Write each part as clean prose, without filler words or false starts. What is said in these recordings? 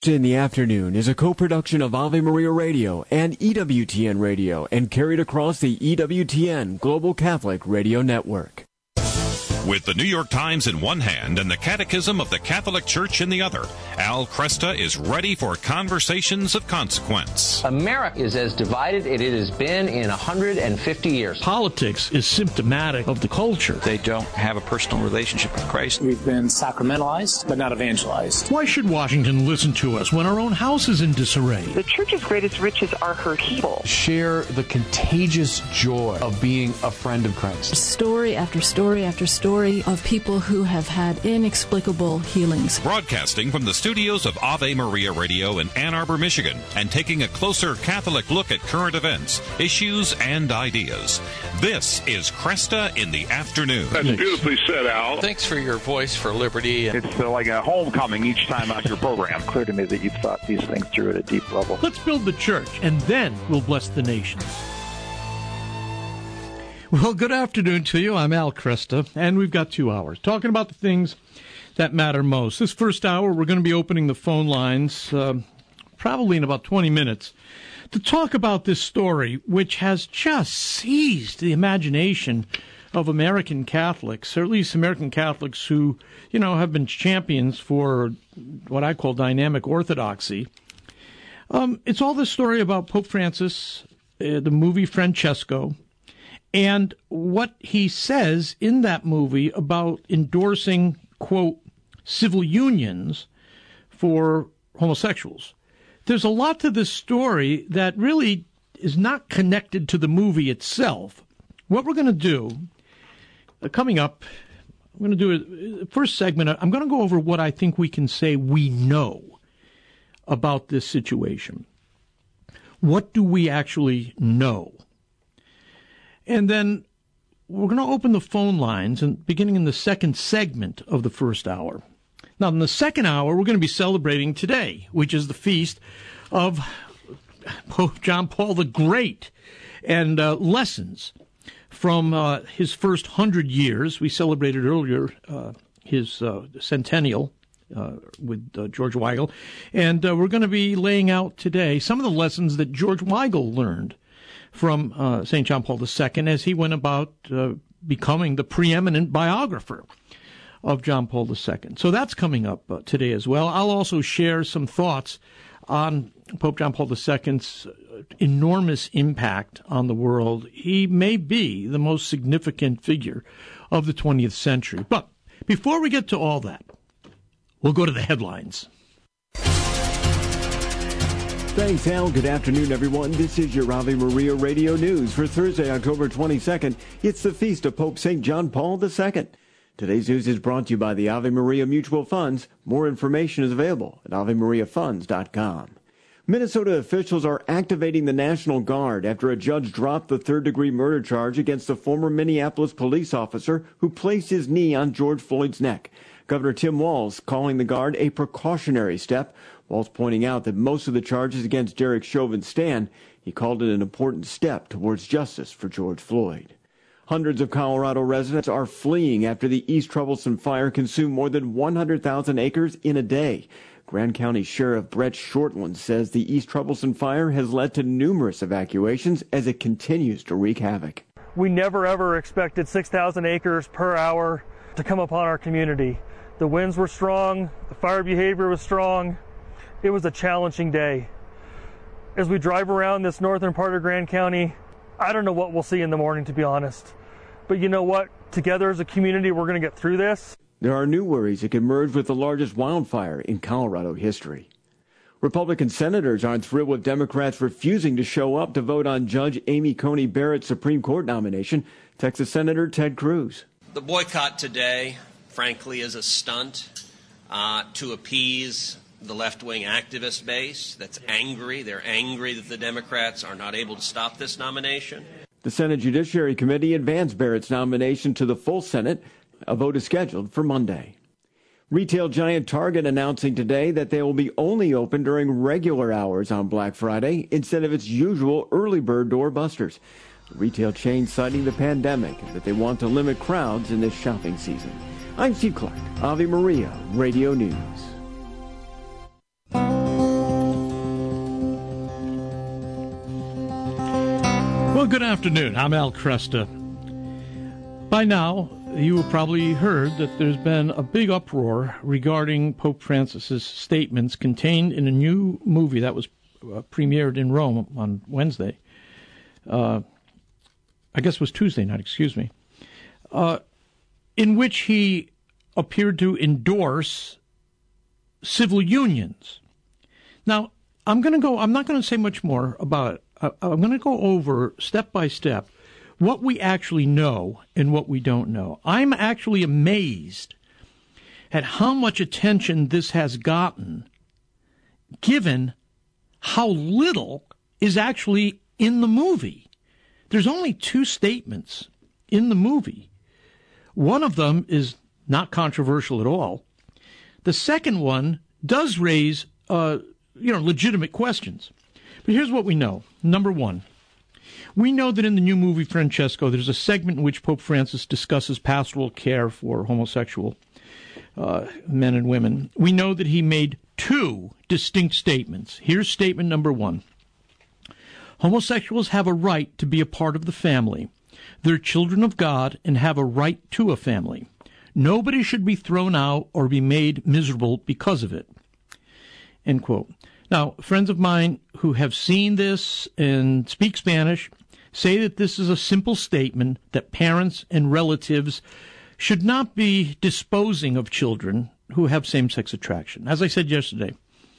Krista in the Afternoon is a co-production of Ave Maria Radio and EWTN Radio and carried across the EWTN Global Catholic Radio Network. With the New York Times in one hand and the Catechism of the Catholic Church in the other, Al Kresta is ready for conversations of consequence. America is as divided as it has been in 150 years. Politics is symptomatic of the culture. They don't have a personal relationship with Christ. We've been sacramentalized, but not evangelized. Why should Washington listen to us when our own house is in disarray? The church's greatest riches are her people. Share the contagious joy of being a friend of Christ. Story after story after story of people who have had inexplicable healings. Broadcasting from the studios of Ave Maria Radio in Ann Arbor, Michigan, and taking a closer Catholic look at current events, issues, and ideas. This is Kresta in the Afternoon. That's beautifully said, Al. Thanks for your voice for liberty. It's like a homecoming each time on your program. Clear to me that you've thought these things through at a deep level. Let's build the church, and then we'll bless the nations. Well, good afternoon to you. I'm Al Kresta, and we've got 2 hours talking about the things that matter most. This first hour, we're going to be opening the phone lines probably in about 20 minutes to talk about this story, which has just seized the imagination of American Catholics, or at least American Catholics who, have been champions for what I call dynamic orthodoxy. It's all this story about Pope Francis, the movie Francesco, and what he says in that movie about endorsing, quote, civil unions for homosexuals. There's a lot to this story that really is not connected to the movie itself. What we're going to do, coming up, I'm going to do a first segment. I'm going to go over what I think we can say we know about this situation. What do we actually know? And then we're going to open the phone lines, and beginning in the second segment of the first hour. Now, in the second hour, we're going to be celebrating today, which is the feast of Pope John Paul the Great, and lessons from his first 100 years. We celebrated earlier his centennial with George Weigel, and we're going to be laying out today some of the lessons that George Weigel learned from St. John Paul II as he went about becoming the preeminent biographer of John Paul II. So that's coming up today as well. I'll also share some thoughts on Pope John Paul II's enormous impact on the world. He may be the most significant figure of the 20th century. But before we get to all that, we'll go to the headlines. Thanks, Al. Good afternoon, everyone. This is your Ave Maria Radio News for Thursday, October 22nd. It's the feast of Pope St. John Paul II. Today's news is brought to you by the Ave Maria Mutual Funds. More information is available at AveMariaFunds.com. Minnesota officials are activating the National Guard after a judge dropped the third-degree murder charge against a former Minneapolis police officer who placed his knee on George Floyd's neck. Governor Tim Walz calling the Guard a precautionary step. Walz pointing out that most of the charges against Derek Chauvin stand. He called it an important step towards justice for George Floyd. Hundreds of Colorado residents are fleeing after the East Troublesome fire consumed more than 100,000 acres in a day. Grand County Sheriff Brett Shortland says the East Troublesome fire has led to numerous evacuations as it continues to wreak havoc. We never ever expected 6,000 acres per hour to come upon our community. The winds were strong, the fire behavior was strong. It was a challenging day. As we drive around this northern part of Grand County, I don't know what we'll see in the morning, to be honest. But you know what? Together as a community, we're going to get through this. There are new worries it could merge with the largest wildfire in Colorado history. Republican senators aren't thrilled with Democrats refusing to show up to vote on Judge Amy Coney Barrett's Supreme Court nomination. Texas Senator Ted Cruz. The boycott today, frankly, is a stunt to appease the left-wing activist base that's angry. They're angry that the Democrats are not able to stop this nomination. The Senate Judiciary Committee advanced Barrett's nomination to the full Senate. A vote is scheduled for Monday. Retail giant Target announcing today that they will be only open during regular hours on Black Friday instead of its usual early bird doorbusters. The retail chain citing the pandemic and that they want to limit crowds in this shopping season. I'm Steve Clark, Ave Maria Radio News. Well, good afternoon. I'm Al Cresta. By now, you have probably heard that there's been a big uproar regarding Pope Francis's statements contained in a new movie that was premiered in Rome on Wednesday. I guess it was Tuesday night, excuse me. In which he appeared to endorse civil unions. Now, I'm not going to say much more about it. I'm going to go over step by step what we actually know and what we don't know. I'm actually amazed at how much attention this has gotten, given how little is actually in the movie. There's only 2 statements in the movie. One of them is not controversial at all. The second one does raise, legitimate questions. But here's what we know. Number 1, we know that in the new movie Francesco, there's a segment in which Pope Francis discusses pastoral care for homosexual men and women. We know that he made 2 distinct statements. Here's statement number 1. Homosexuals have a right to be a part of the family. They're children of God and have a right to a family. Nobody should be thrown out or be made miserable because of it. End quote. Now, friends of mine who have seen this and speak Spanish say that this is a simple statement that parents and relatives should not be disposing of children who have same-sex attraction. As I said yesterday,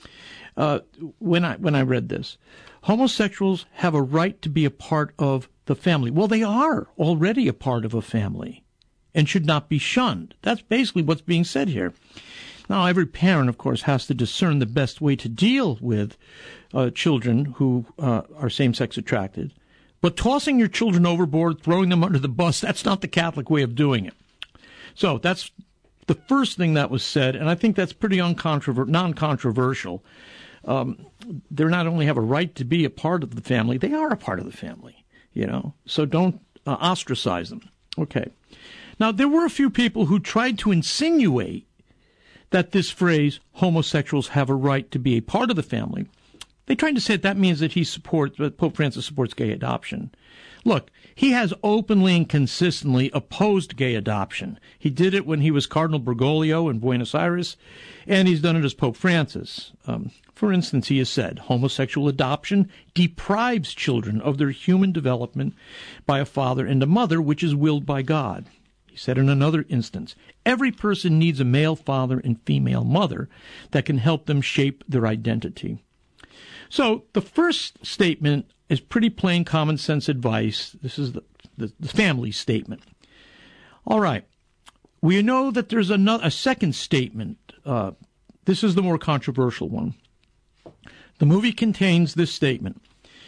when I read this, homosexuals have a right to be a part of the family. Well, they are already a part of a family and should not be shunned. That's basically what's being said here. Now, every parent, of course, has to discern the best way to deal with children who are same-sex attracted. But tossing your children overboard, throwing them under the bus, that's not the Catholic way of doing it. So that's the first thing that was said, and I think that's pretty non-controversial. They not only have a right to be a part of the family, they are a part of the family, So don't ostracize them. Okay. Now, there were a few people who tried to insinuate that this phrase, homosexuals have a right to be a part of the family, they tried to say that means that Pope Francis supports gay adoption. Look, he has openly and consistently opposed gay adoption. He did it when he was Cardinal Bergoglio in Buenos Aires, and he's done it as Pope Francis. For instance, he has said, homosexual adoption deprives children of their human development by a father and a mother, which is willed by God. He said in another instance, every person needs a male father and female mother that can help them shape their identity. So the first statement is pretty plain common sense advice. This is the family statement. All right. We know that there's a second statement. This is the more controversial one. The movie contains this statement.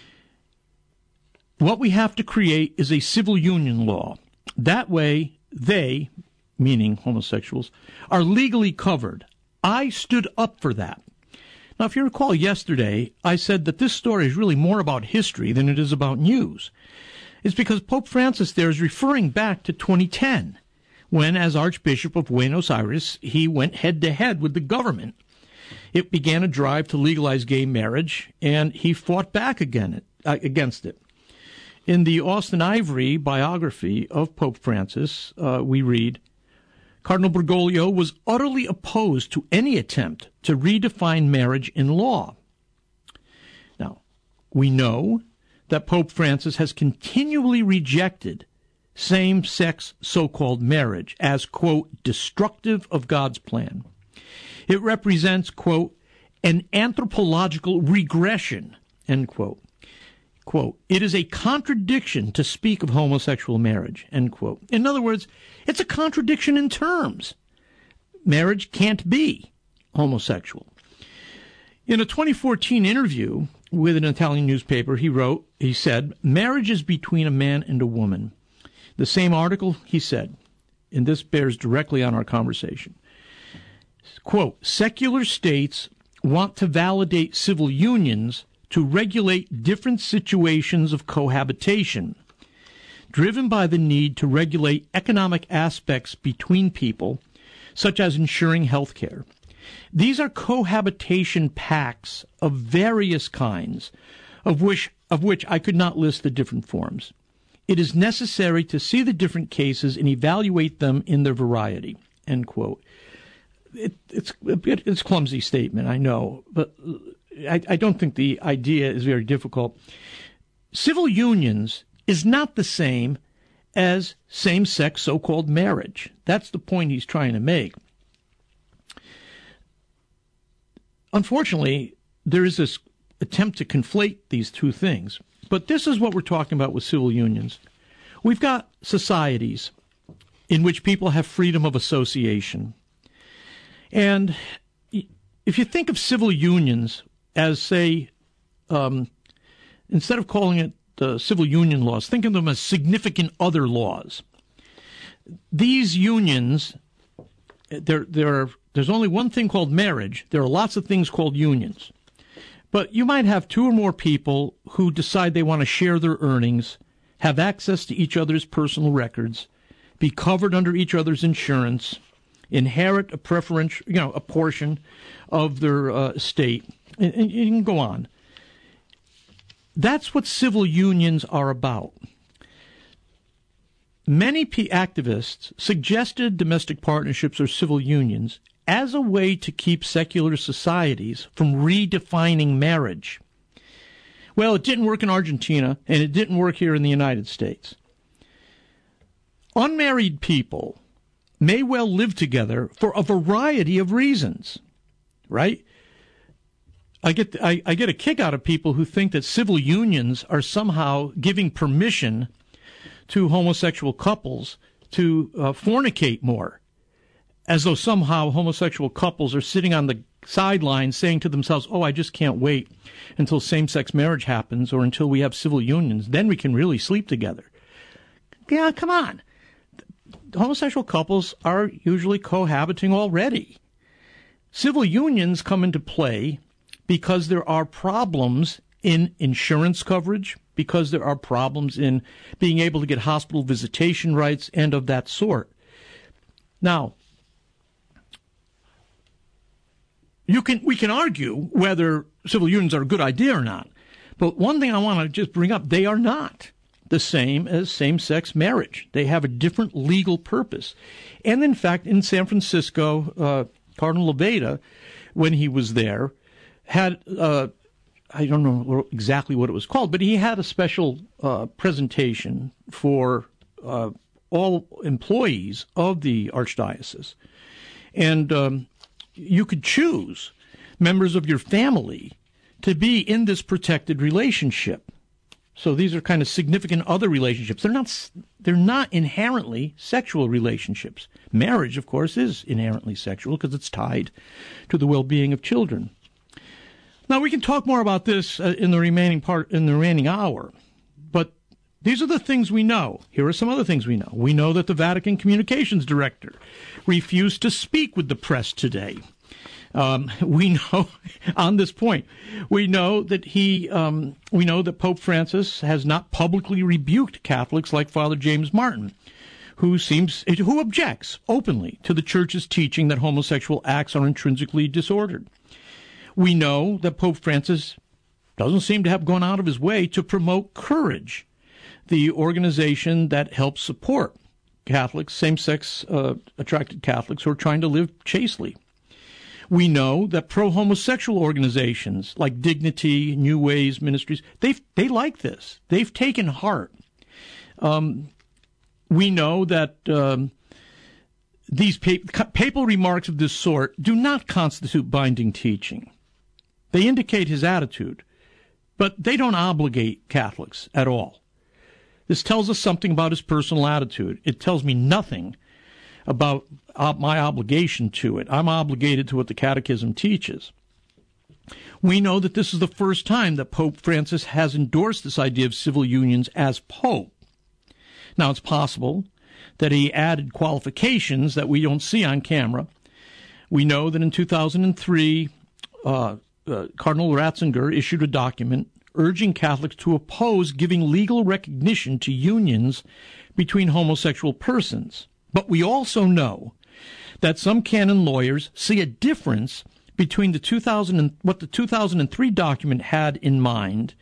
What we have to create is a civil union law. That way, they, meaning homosexuals, are legally covered. I stood up for that. Now, if you recall yesterday, I said that this story is really more about history than it is about news. It's because Pope Francis there is referring back to 2010, when, as Archbishop of Buenos Aires, he went head-to-head with the government. It began a drive to legalize gay marriage, and he fought back against it. In the Austin Ivory biography of Pope Francis, we read, Cardinal Bergoglio was utterly opposed to any attempt to redefine marriage in law. Now, we know that Pope Francis has continually rejected same-sex so-called marriage as, quote, destructive of God's plan. It represents, quote, an anthropological regression, end quote. Quote, it is a contradiction to speak of homosexual marriage, end quote. In other words, it's a contradiction in terms. Marriage can't be homosexual. In a 2014 interview with an Italian newspaper, he said, marriage is between a man and a woman. The same article, he said, and this bears directly on our conversation, quote, secular states want to validate civil unions to regulate different situations of cohabitation, driven by the need to regulate economic aspects between people, such as ensuring health care. These are cohabitation pacts of various kinds, of which of which I could not list the different forms. It is necessary to see the different cases and evaluate them in their variety, end quote. It's a clumsy statement, I know, but I don't think the idea is very difficult. Civil unions is not the same as same-sex so-called marriage. That's the point he's trying to make. Unfortunately, there is this attempt to conflate these two things. But this is what we're talking about with civil unions. We've got societies in which people have freedom of association. And if you think of civil unions as, say, instead of calling it civil union laws, think of them as significant other laws. These unions, there's only one thing called marriage. There are lots of things called unions. But you might have two or more people who decide they want to share their earnings, have access to each other's personal records, be covered under each other's insurance, inherit a portion of their estate, and you can go on. That's what civil unions are about. Many activists suggested domestic partnerships or civil unions as a way to keep secular societies from redefining marriage. Well, it didn't work in Argentina, and it didn't work here in the United States. Unmarried people may well live together for a variety of reasons, right? I get a kick out of people who think that civil unions are somehow giving permission to homosexual couples to fornicate more, as though somehow homosexual couples are sitting on the sidelines saying to themselves, oh, I just can't wait until same-sex marriage happens or until we have civil unions. Then we can really sleep together. Yeah, come on. Homosexual couples are usually cohabiting already. Civil unions come into play because there are problems in insurance coverage, because there are problems in being able to get hospital visitation rights and of that sort. Now, we can argue whether civil unions are a good idea or not, but one thing I want to just bring up, they are not the same as same-sex marriage. They have a different legal purpose. And in fact, in San Francisco, Cardinal Levada, when he was there, had, I don't know exactly what it was called, but he had a special presentation for all employees of the Archdiocese. And you could choose members of your family to be in this protected relationship. So these are kind of significant other relationships. They're not inherently sexual relationships. Marriage, of course, is inherently sexual because it's tied to the well-being of children. Now, we can talk more about this in the remaining hour, but these are the things we know. Here are some other things we know. We know that the Vatican Communications Director refused to speak with the press today. We know on this point. We know that that Pope Francis has not publicly rebuked Catholics like Father James Martin, who objects openly to the Church's teaching that homosexual acts are intrinsically disordered. We know that Pope Francis doesn't seem to have gone out of his way to promote Courage, the organization that helps support Catholics, same-sex attracted Catholics who are trying to live chastely. We know that pro-homosexual organizations like Dignity, New Ways Ministries, they like this. They've taken heart. We know that these papal remarks of this sort do not constitute binding teaching. They indicate his attitude, but they don't obligate Catholics at all. This tells us something about his personal attitude. It tells me nothing about my obligation to it. I'm obligated to what the Catechism teaches. We know that this is the first time that Pope Francis has endorsed this idea of civil unions as Pope. Now, it's possible that he added qualifications that we don't see on camera. We know that in 2003, Cardinal Ratzinger issued a document urging Catholics to oppose giving legal recognition to unions between homosexual persons. But we also know that some canon lawyers see a difference between what the 2003 document had in mind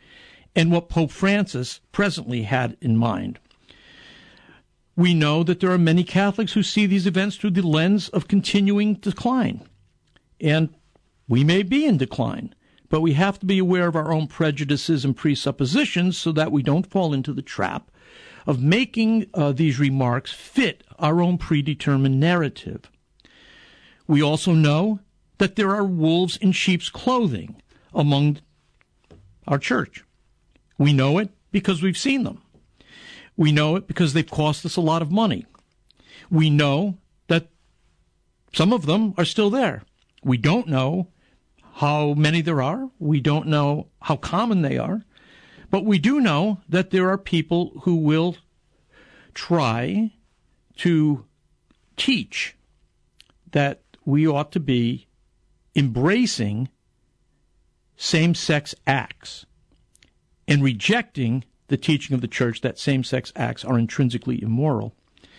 and what Pope Francis presently had in mind. We know that there are many Catholics who see these events through the lens of continuing decline. And we may be in decline, but we have to be aware of our own prejudices and presuppositions so that we don't fall into the trap of making these remarks fit our own predetermined narrative. We also know that there are wolves in sheep's clothing among our church. We know it because we've seen them. We know it because they've cost us a lot of money. We know that some of them are still there. We don't know how many there are. We don't know how common they are. But we do know that there are people who will try to teach that we ought to be embracing same-sex acts and rejecting the teaching of the church that same-sex acts are intrinsically immoral.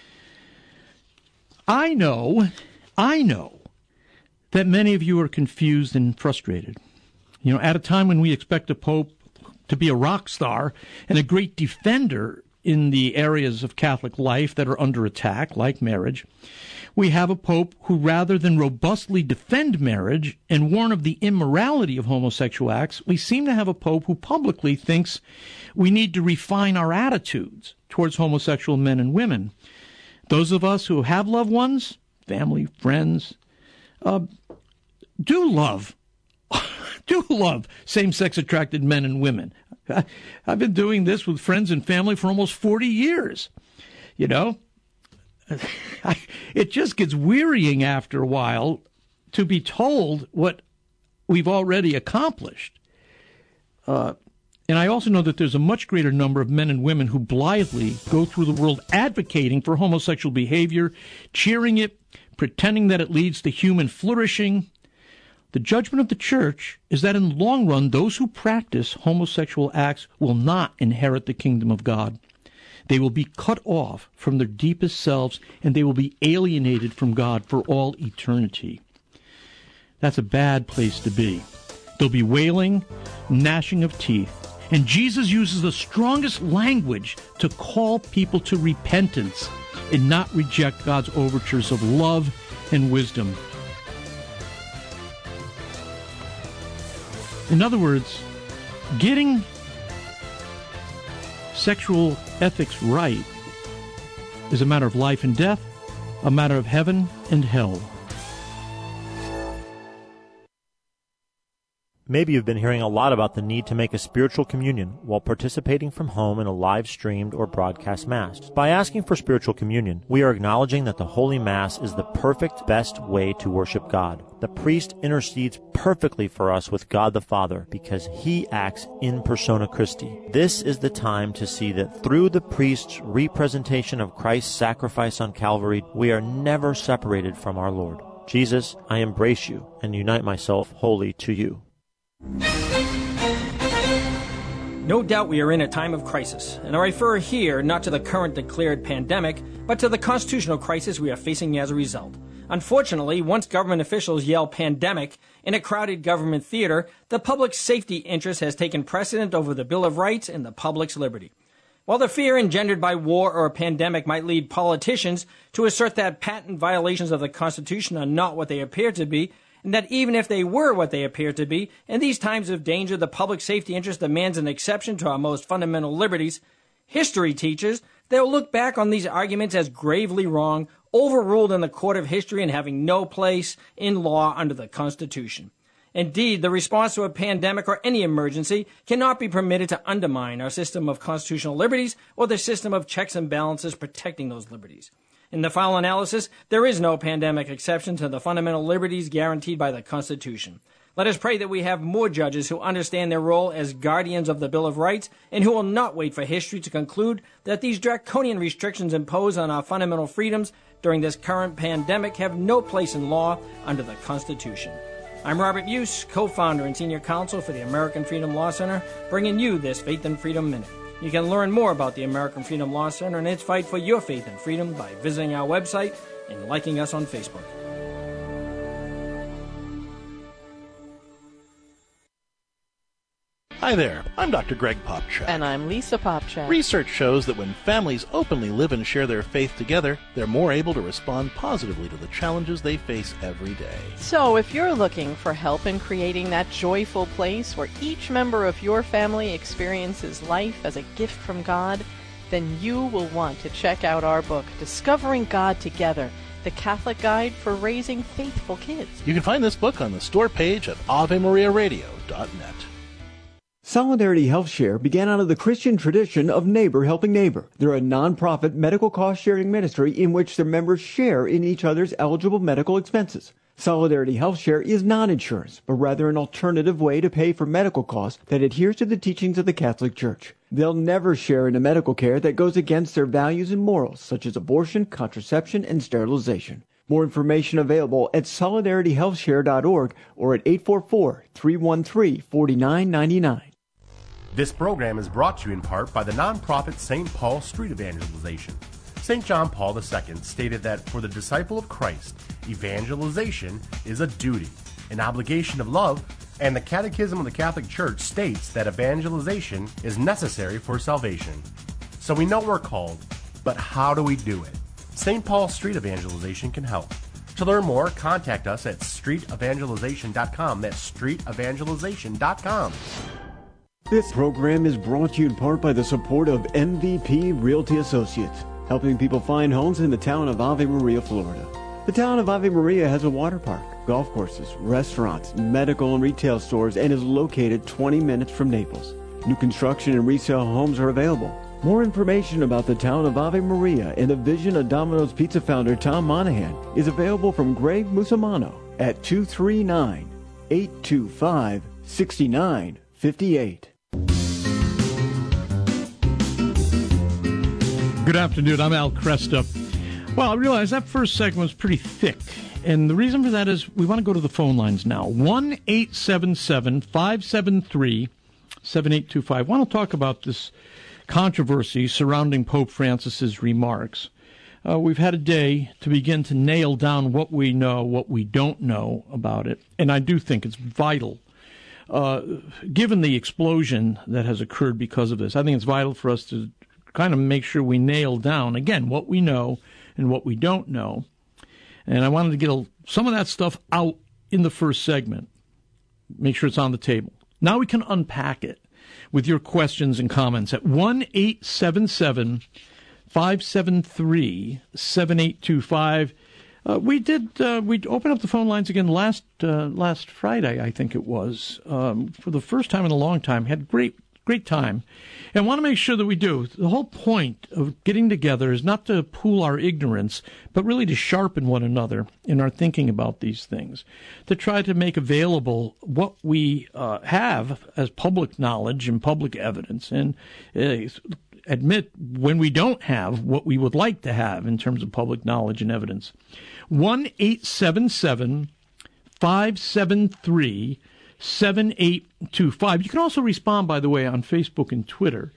I know that many of you are confused and frustrated. You know, at a time when we expect a pope to be a rock star and a great defender in the areas of Catholic life that are under attack, like marriage, we have a pope who, rather than robustly defend marriage and warn of the immorality of homosexual acts, we seem to have a pope who publicly thinks we need to refine our attitudes towards homosexual men and women. Those of us who have loved ones, family, friends, do love same-sex attracted men and women. I've been doing this with friends and family for almost 40 years. You know, it just gets wearying after a while to be told what we've already accomplished. And I also know that there's a much greater number of men and women who blithely go through the world advocating for homosexual behavior, cheering it, pretending that it leads to human flourishing. The judgment of the church is that in the long run, those who practice homosexual acts will not inherit the kingdom of God. They will be cut off from their deepest selves, and they will be alienated from God for all eternity. That's a bad place to be. There'll be wailing, gnashing of teeth, and Jesus uses the strongest language to call people to repentance and not reject God's overtures of love and wisdom. In other words, getting sexual ethics right is a matter of life and death, a matter of heaven and hell. Maybe you've been hearing a lot about the need to make a spiritual communion while participating from home in a live-streamed or broadcast Mass. By asking for spiritual communion, we are acknowledging that the Holy Mass is the perfect, best way to worship God. The priest intercedes perfectly for us with God the Father because he acts in persona Christi. This is the time to see that through the priest's representation of Christ's sacrifice on Calvary, we are never separated from our Lord. Jesus, I embrace you and unite myself wholly to you. No doubt we are in a time of crisis, and I refer here not to the current declared pandemic, but to the constitutional crisis we are facing as a result. Unfortunately, once government officials yell pandemic in a crowded government theater, the public safety interest has taken precedent over the Bill of Rights and the public's liberty. While the fear engendered by war or a pandemic might lead politicians to assert that patent violations of the Constitution are not what they appear to be, and that even if they were what they appear to be, in these times of danger, the public safety interest demands an exception to our most fundamental liberties, history teaches they'll look back on these arguments as gravely wrong, overruled in the court of history, and having no place in law under the Constitution. Indeed, the response to a pandemic or any emergency cannot be permitted to undermine our system of constitutional liberties or the system of checks and balances protecting those liberties. In the final analysis, there is no pandemic exception to the fundamental liberties guaranteed by the Constitution. Let us pray that we have more judges who understand their role as guardians of the Bill of Rights and who will not wait for history to conclude that these draconian restrictions imposed on our fundamental freedoms during this current pandemic have no place in law under the Constitution. I'm Robert Buse, co-founder and senior counsel for the American Freedom Law Center, bringing you this Faith and Freedom Minute. You can learn more about the American Freedom Law Center and its fight for your faith and freedom by visiting our website and liking us on Facebook. Hi there, I'm Dr. Greg Popcak. And I'm Lisa Popcak. Research shows that when families openly live and share their faith together, they're more able to respond positively to the challenges they face every day. So if you're looking for help in creating that joyful place where each member of your family experiences life as a gift from God, then you will want to check out our book, Discovering God Together, the Catholic Guide for Raising Faithful Kids. You can find this book on the store page at AveMariaRadio.net. Solidarity Health Share began out of the Christian tradition of neighbor helping neighbor. They're a non-profit medical cost-sharing ministry in which their members share in each other's eligible medical expenses. Solidarity Health Share is not insurance, but rather an alternative way to pay for medical costs that adheres to the teachings of the Catholic Church. They'll never share in a medical care that goes against their values and morals, such as abortion, contraception, and sterilization. More information available at solidarityhealthshare.org or at 844-313-4999. This program is brought to you in part by the nonprofit St. Paul Street Evangelization. St. John Paul II stated that for the disciple of Christ, evangelization is a duty, an obligation of love, and the Catechism of the Catholic Church states that evangelization is necessary for salvation. So we know we're called, but how do we do it? St. Paul Street Evangelization can help. To learn more, contact us at streetevangelization.com. That's streetevangelization.com. This program is brought to you in part by the support of MVP Realty Associates, helping people find homes in the town of Ave Maria, Florida. The town of Ave Maria has a water park, golf courses, restaurants, medical and retail stores, and is located 20 minutes from Naples. New construction and resale homes are available. More information about the town of Ave Maria and the vision of Domino's Pizza founder Tom Monahan is available from Greg Musamano at 239-825-6958. Good afternoon. I'm Al Cresta. Well, I realize that first segment was pretty thick, and the reason for that is we want to go to the phone lines now. 1-877-573-7825. I want to talk about this controversy surrounding Pope Francis's remarks. We've had a day to begin to nail down what we know, what we don't know about it, and I do think it's vital. Given the explosion that has occurred because of this, I think it's vital for us to kind of make sure we nail down, again, what we know and what we don't know. And I wanted to get some of that stuff out in the first segment, make sure it's on the table. Now we can unpack it with your questions and comments at 1-877-573-7825. We opened up the phone lines again last Friday, I think it was, for the first time in a long time. Had great time. And I want to make sure that we do. The whole point of getting together is not to pool our ignorance, but really to sharpen one another in our thinking about these things, to try to make available what we have as public knowledge and public evidence, and admit when we don't have what we would like to have in terms of public knowledge and evidence. 1-877-573-7825. You can also respond, by the way, on Facebook and Twitter.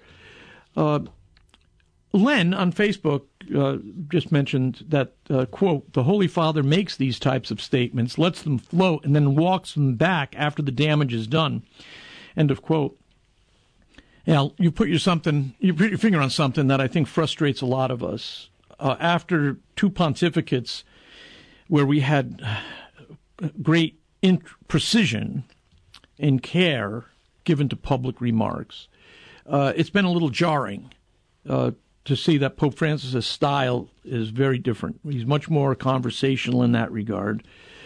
Len on Facebook just mentioned that, quote, the Holy Father makes these types of statements, lets them float, and then walks them back after the damage is done. End of quote. Now, you put your finger on something that I think frustrates a lot of us. After two pontificates where we had great precision and care given to public remarks, it's been a little jarring to see that Pope Francis' style is very different. He's much more conversational in that regard.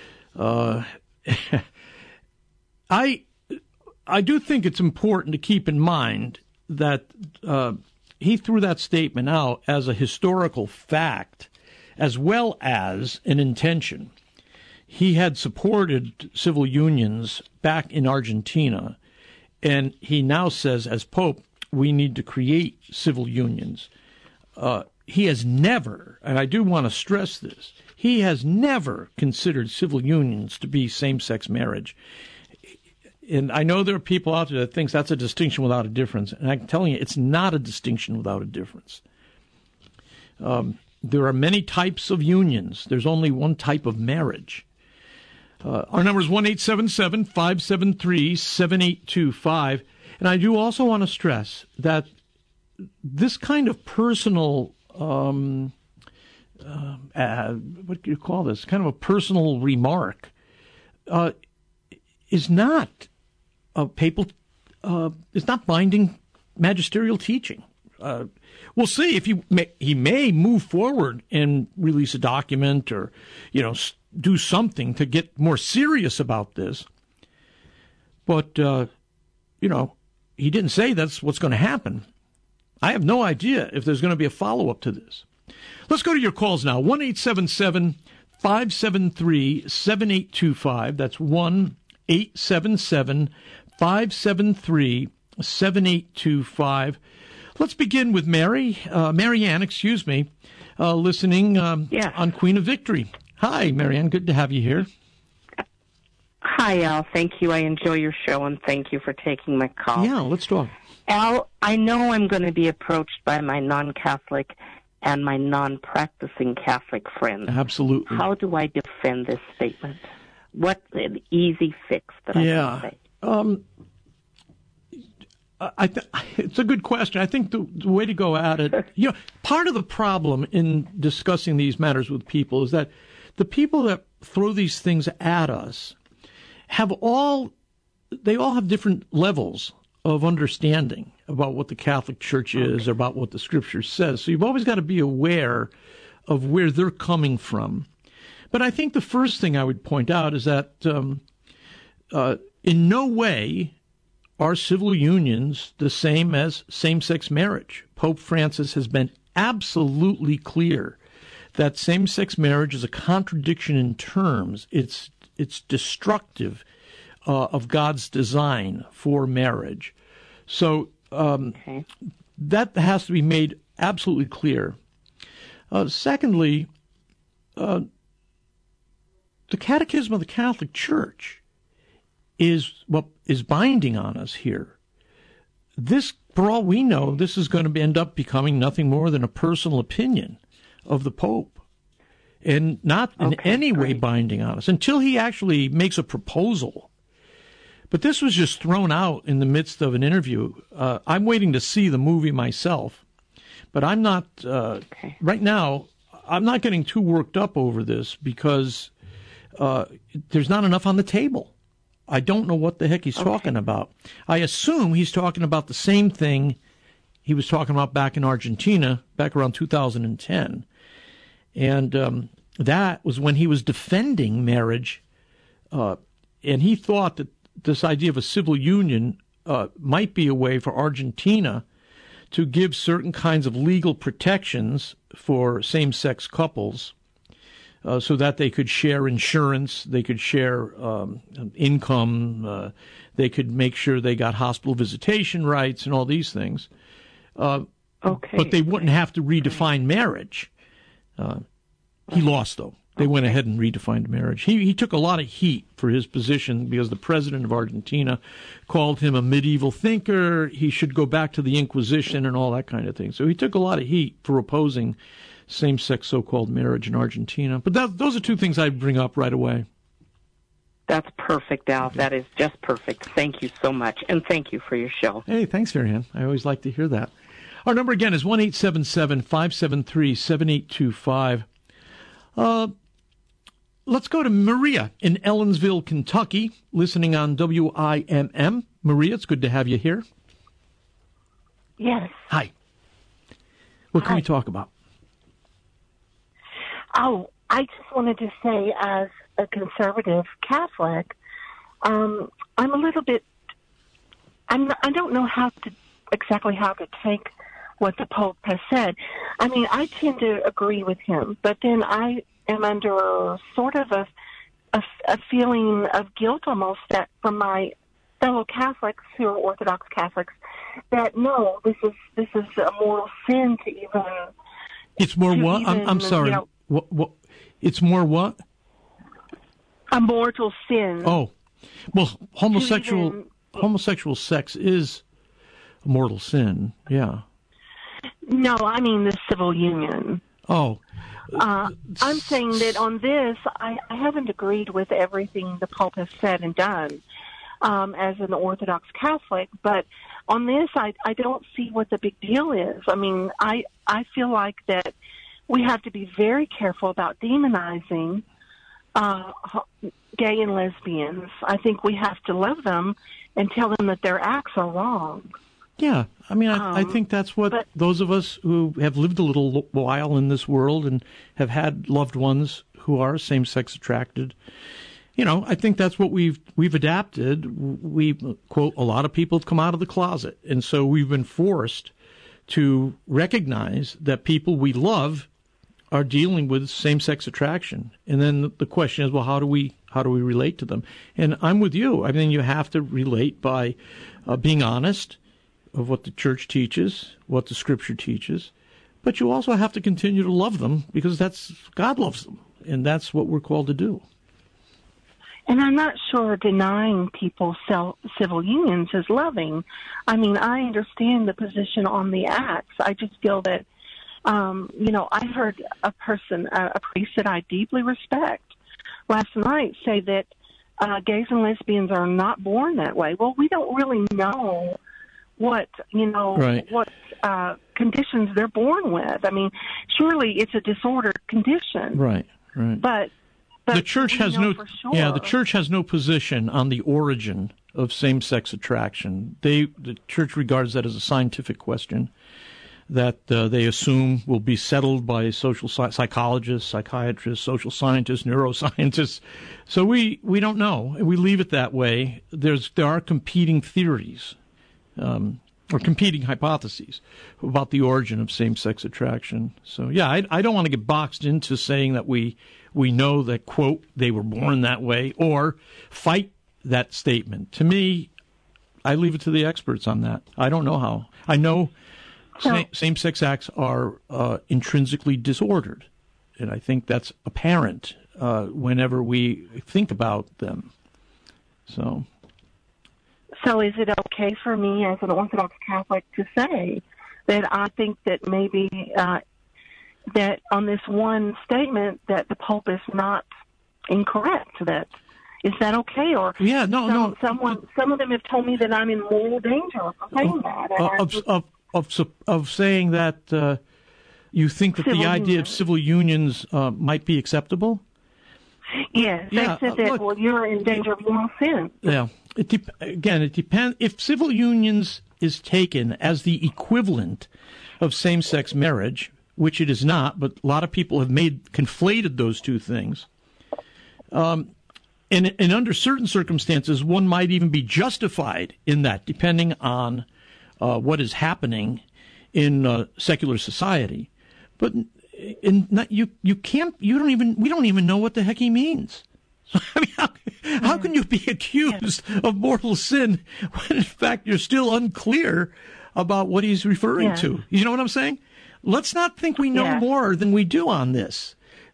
I do think it's important to keep in mind that he threw that statement out as a historical fact as well as an intention. He had supported civil unions back in Argentina, and he now says, as Pope, we need to create civil unions. He has never, and I do want to stress this, he has never considered civil unions to be same-sex marriage. And I know there are people out there that think that's a distinction without a difference, and I'm telling you, it's not a distinction without a difference. There are many types of unions. There's only one type of marriage. Our number is 1-877-573-7825. And I do also want to stress that this kind of personal, what do you call this? Kind of a personal remark is not a papal, is not binding magisterial teaching. We'll see if he may move forward and release a document or, do something to get more serious about this. But, he didn't say that's what's going to happen. I have no idea if there's going to be a follow-up to this. Let's go to your calls now. 1-877-573-7825. That's 1-877-573-7825. Let's begin with Marianne, listening on Queen of Victory. Hi, Marianne. Good to have you here. Hi, Al. Thank you. I enjoy your show, and thank you for taking my call. Yeah, let's talk. Al, I know I'm going to be approached by my non-Catholic and my non-practicing Catholic friends. Absolutely. How do I defend this statement? What's an easy fix that I can say? It's a good question. I think the way to go at it, part of the problem in discussing these matters with people is that the people that throw these things at us all have different levels of understanding about what the Catholic Church is, or about what the Scripture says. So you've always got to be aware of where they're coming from. But I think the first thing I would point out is that in no way are civil unions the same as same-sex marriage. Pope Francis has been absolutely clear that same-sex marriage is a contradiction in terms. It's destructive of God's design for marriage. So that has to be made absolutely clear. Secondly, the Catechism of the Catholic Church is what is binding on us here. This, for all we know, this is going to end up becoming nothing more than a personal opinion of the Pope, and not in any way binding on us until he actually makes a proposal. But this was just thrown out in the midst of an interview. I'm waiting to see the movie myself, but I'm not, right now, I'm not getting too worked up over this because there's not enough on the table. I don't know what the heck he's talking about. I assume he's talking about the same thing he was talking about back in Argentina, back around 2010. And that was when he was defending marriage, and he thought that this idea of a civil union might be a way for Argentina to give certain kinds of legal protections for same-sex couples, so that they could share insurance, they could share income, they could make sure they got hospital visitation rights and all these things. But they wouldn't have to redefine marriage. He lost, though. They went ahead and redefined marriage. He took a lot of heat for his position because the president of Argentina called him a medieval thinker. He should go back to the Inquisition and all that kind of thing. So he took a lot of heat for opposing same-sex so-called marriage in Argentina. But those are two things I'd bring up right away. That's perfect, Al. That is just perfect. Thank you so much, and thank you for your show. Hey, thanks, Marianne. I always like to hear that. Our number again is 1-877-573-7825. Let's go to Maria in Ellensville, Kentucky, listening on WIMM. Maria, it's good to have you here. Yes. Hi. What can we talk about? Oh, I just wanted to say, as a conservative Catholic, I'm a little bit. I don't know exactly how to take what the Pope has said. I mean, I tend to agree with him, but then I am under sort of a feeling of guilt almost that from my fellow Catholics who are Orthodox Catholics that no, this is a mortal sin to even. It's more what? I'm sorry. What? It's more what? A mortal sin. Oh, well, homosexual sex is a mortal sin. Yeah. No, I mean the civil union. Oh, I'm saying that on this, I haven't agreed with everything the Pope has said and done as an Orthodox Catholic, but on this, I don't see what the big deal is. I mean, I feel like that we have to be very careful about demonizing gay and lesbians. I think we have to love them and tell them that their acts are wrong. Yeah, I mean, I think that's what those of us who have lived a little while in this world and have had loved ones who are same-sex attracted, I think that's what we've adapted. We, quote, a lot of people have come out of the closet, and so we've been forced to recognize that people we love are dealing with same-sex attraction. And then the question is, well, how do we relate to them? And I'm with you. I mean, you have to relate by being honest of what the church teaches, what the Scripture teaches, but you also have to continue to love them because God loves them, and that's what we're called to do. And I'm not sure denying people civil unions is loving. I mean, I understand the position on the acts. I just feel that, I heard a priest that I deeply respect last night say that gays and lesbians are not born that way. Well, we don't really know what conditions they're born with. I mean, surely it's a disordered condition. Right. But the church has the church has no position on the origin of same-sex attraction. The church regards that as a scientific question that they assume will be settled by social psychologists, psychiatrists, social scientists, neuroscientists. So we don't know. We leave it that way. There are competing theories or competing hypotheses about the origin of same-sex attraction. So, yeah, I don't want to get boxed into saying that we know that, quote, they were born that way or fight that statement. To me, I leave it to the experts on that. I don't know how. I know same-sex acts are intrinsically disordered, and I think that's apparent whenever we think about them. So is it okay for me as an Orthodox Catholic to say that I think that maybe that on this one statement that the Pope is not incorrect? Is that okay? Or some of them have told me that I'm in moral danger of saying that. Of saying that you think that the idea of civil unions might be acceptable? Yes, they said that. Look, you're in danger of moral sin. Yeah. It depends. If civil unions is taken as the equivalent of same-sex marriage, which it is not, but a lot of people have conflated those two things. And under certain circumstances, one might even be justified in that, depending on what is happening in secular society. But we don't even know what the heck he means. I mean, how can you be accused of mortal sin when in fact you're still unclear about what he's referring to? You know what I'm saying? Let's not think we know more than we do on this.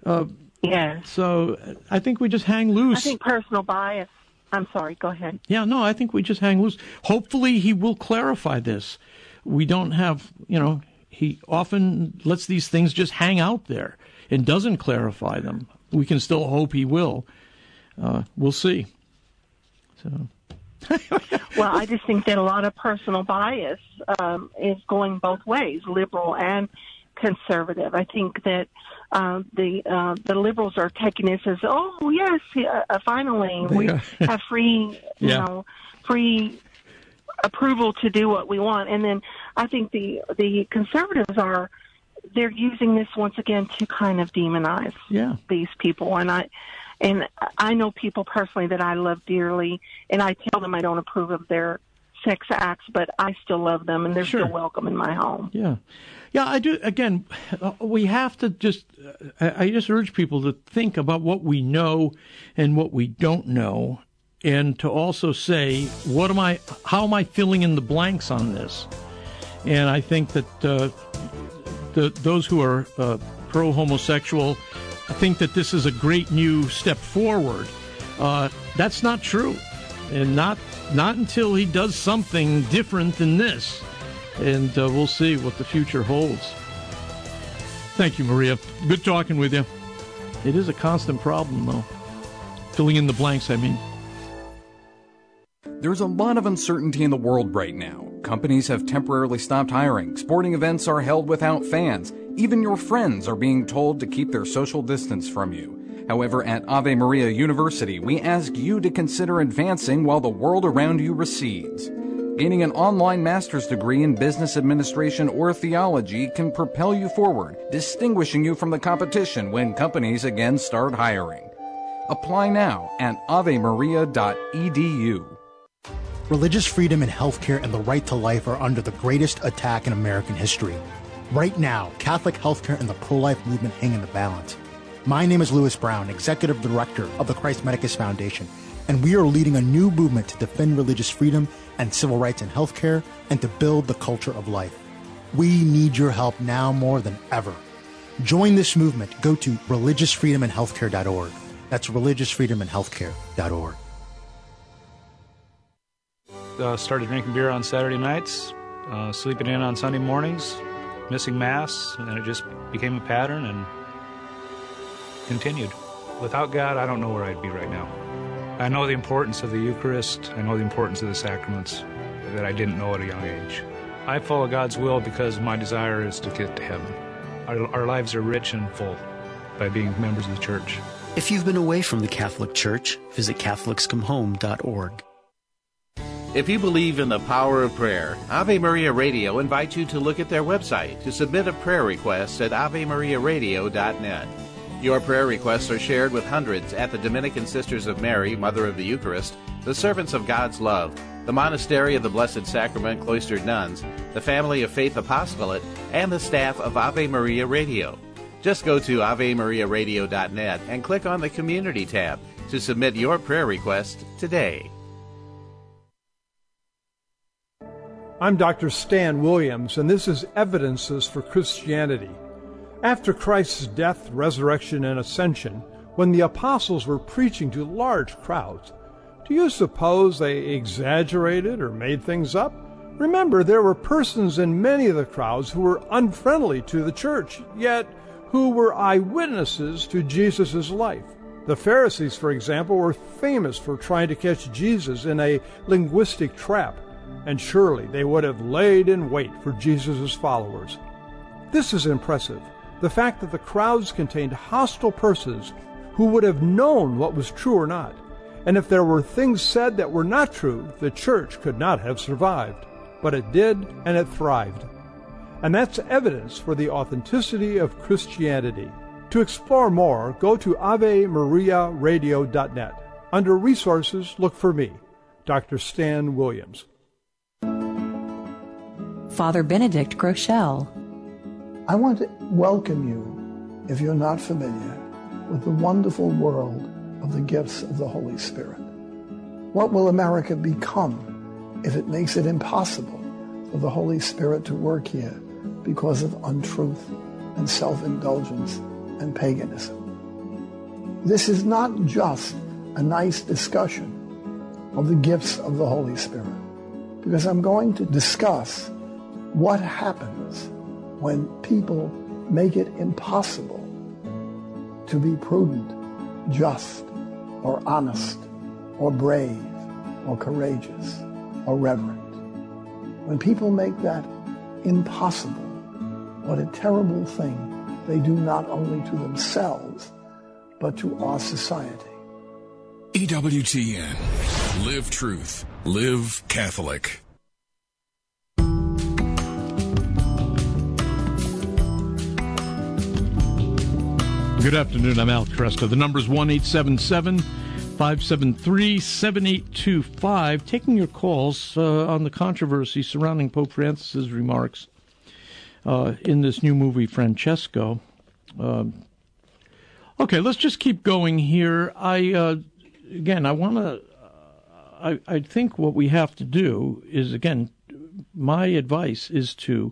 So I think we just hang loose. I think personal bias. I'm sorry, go ahead. Yeah, no, I think we just hang loose. Hopefully he will clarify this. We don't have, he often lets these things just hang out there and doesn't clarify them. We can still hope he will. We'll see. So. Well, I just think that a lot of personal bias is going both ways, liberal and conservative. I think that the liberals are taking this as, oh yes, finally we have free, free approval to do what we want. And then I think the conservatives they're using this once again to kind of demonize these people. And I know people personally that I love dearly, and I tell them I don't approve of their sex acts, but I still love them, and they're still welcome in my home. Yeah, I do. Again, we have to I just urge people to think about what we know and what we don't know, and to also say, how am I filling in the blanks on this? And I think that those who are pro-homosexual, I think that this is a great new step forward. That's not true, and not until he does something different than this. And we'll see what the future holds. Thank you, Maria. Good talking with you. It is a constant problem, though. Filling in the blanks, I mean. There's a lot of uncertainty in the world right now. Companies have temporarily stopped hiring. Sporting events are held without fans. Even your friends are being told to keep their social distance from you. However, at Ave Maria University, we ask you to consider advancing while the world around you recedes. Gaining an online master's degree in business administration or theology can propel you forward, distinguishing you from the competition when companies again start hiring. Apply now at avemaria.edu. Religious freedom and healthcare and the right to life are under the greatest attack in American history. Right now, Catholic healthcare and the pro-life movement hang in the balance. My name is Louis Brown, Executive Director of the Christ Medicus Foundation, and we are leading a new movement to defend religious freedom and civil rights in healthcare and to build the culture of life. We need your help now more than ever. Join this movement. Go to religiousfreedomandhealthcare.org. That's religiousfreedomandhealthcare.org. Started drinking beer on Saturday nights, sleeping in on Sunday mornings, missing Mass, and it just became a pattern and continued. Without God, I don't know where I'd be right now. I know the importance of the Eucharist. I know the importance of the sacraments that I didn't know at a young age. I follow God's will because my desire is to get to heaven. Our lives are rich and full by being members of the Church. If you've been away from the Catholic Church, visit CatholicsComeHome.org. If you believe in the power of prayer, Ave Maria Radio invites you to look at their website to submit a prayer request at AveMariaRadio.net. Your prayer requests are shared with hundreds at the Dominican Sisters of Mary, Mother of the Eucharist, the Servants of God's Love, the Monastery of the Blessed Sacrament Cloistered Nuns, the Family of Faith Apostolate, and the staff of Ave Maria Radio. Just go to AveMariaRadio.net and click on the Community tab to submit your prayer request today. I'm Dr. Stan Williams, and this is Evidences for Christianity. After Christ's death, resurrection, and ascension, when the apostles were preaching to large crowds, do you suppose they exaggerated or made things up? Remember, there were persons in many of the crowds who were unfriendly to the church, yet who were eyewitnesses to Jesus' life. The Pharisees, for example, were famous for trying to catch Jesus in a linguistic trap, and surely they would have laid in wait for Jesus' followers. This is impressive. The fact that the crowds contained hostile persons who would have known what was true or not. And if there were things said that were not true, the church could not have survived. But it did, and it thrived. And that's evidence for the authenticity of Christianity. To explore more, go to AveMariaRadio.net. Under Resources, look for me, Dr. Stan Williams. Father Benedict Groeschel. I want to welcome you, if you're not familiar, with the wonderful world of the gifts of the Holy Spirit. What will America become if it makes it impossible for the Holy Spirit to work here because of untruth and self-indulgence and paganism? This is not just a nice discussion of the gifts of the Holy Spirit, because I'm going to discuss what happens when people make it impossible to be prudent, just, or honest, or brave, or courageous, or reverent. When people make that impossible, what a terrible thing they do not only to themselves, but to our society. EWTN. Live truth. Live Catholic. Good afternoon. I'm Al Cresta. The number is 1-877-573-7825. Taking your calls on the controversy surrounding Pope Francis's remarks in this new movie, Francesco. Okay, let's just keep going here. I think what we have to do is, again, my advice is to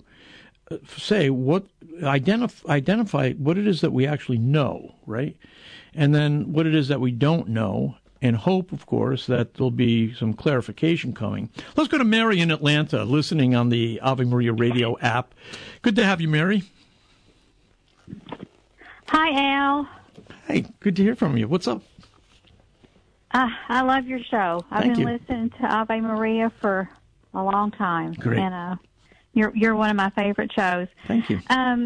identify what it is that we actually know, right? And then what it is that we don't know, and hope, of course, that there'll be some clarification coming. Let's go to Mary in Atlanta, listening on the Ave Maria Radio app. Good to have you, Mary. Hi, Al. Hey, good to hear from you. What's up? I love your show. I've Thank been you. listening to Ave Maria for a long time. Great. And you're one of my favorite shows. Thank you.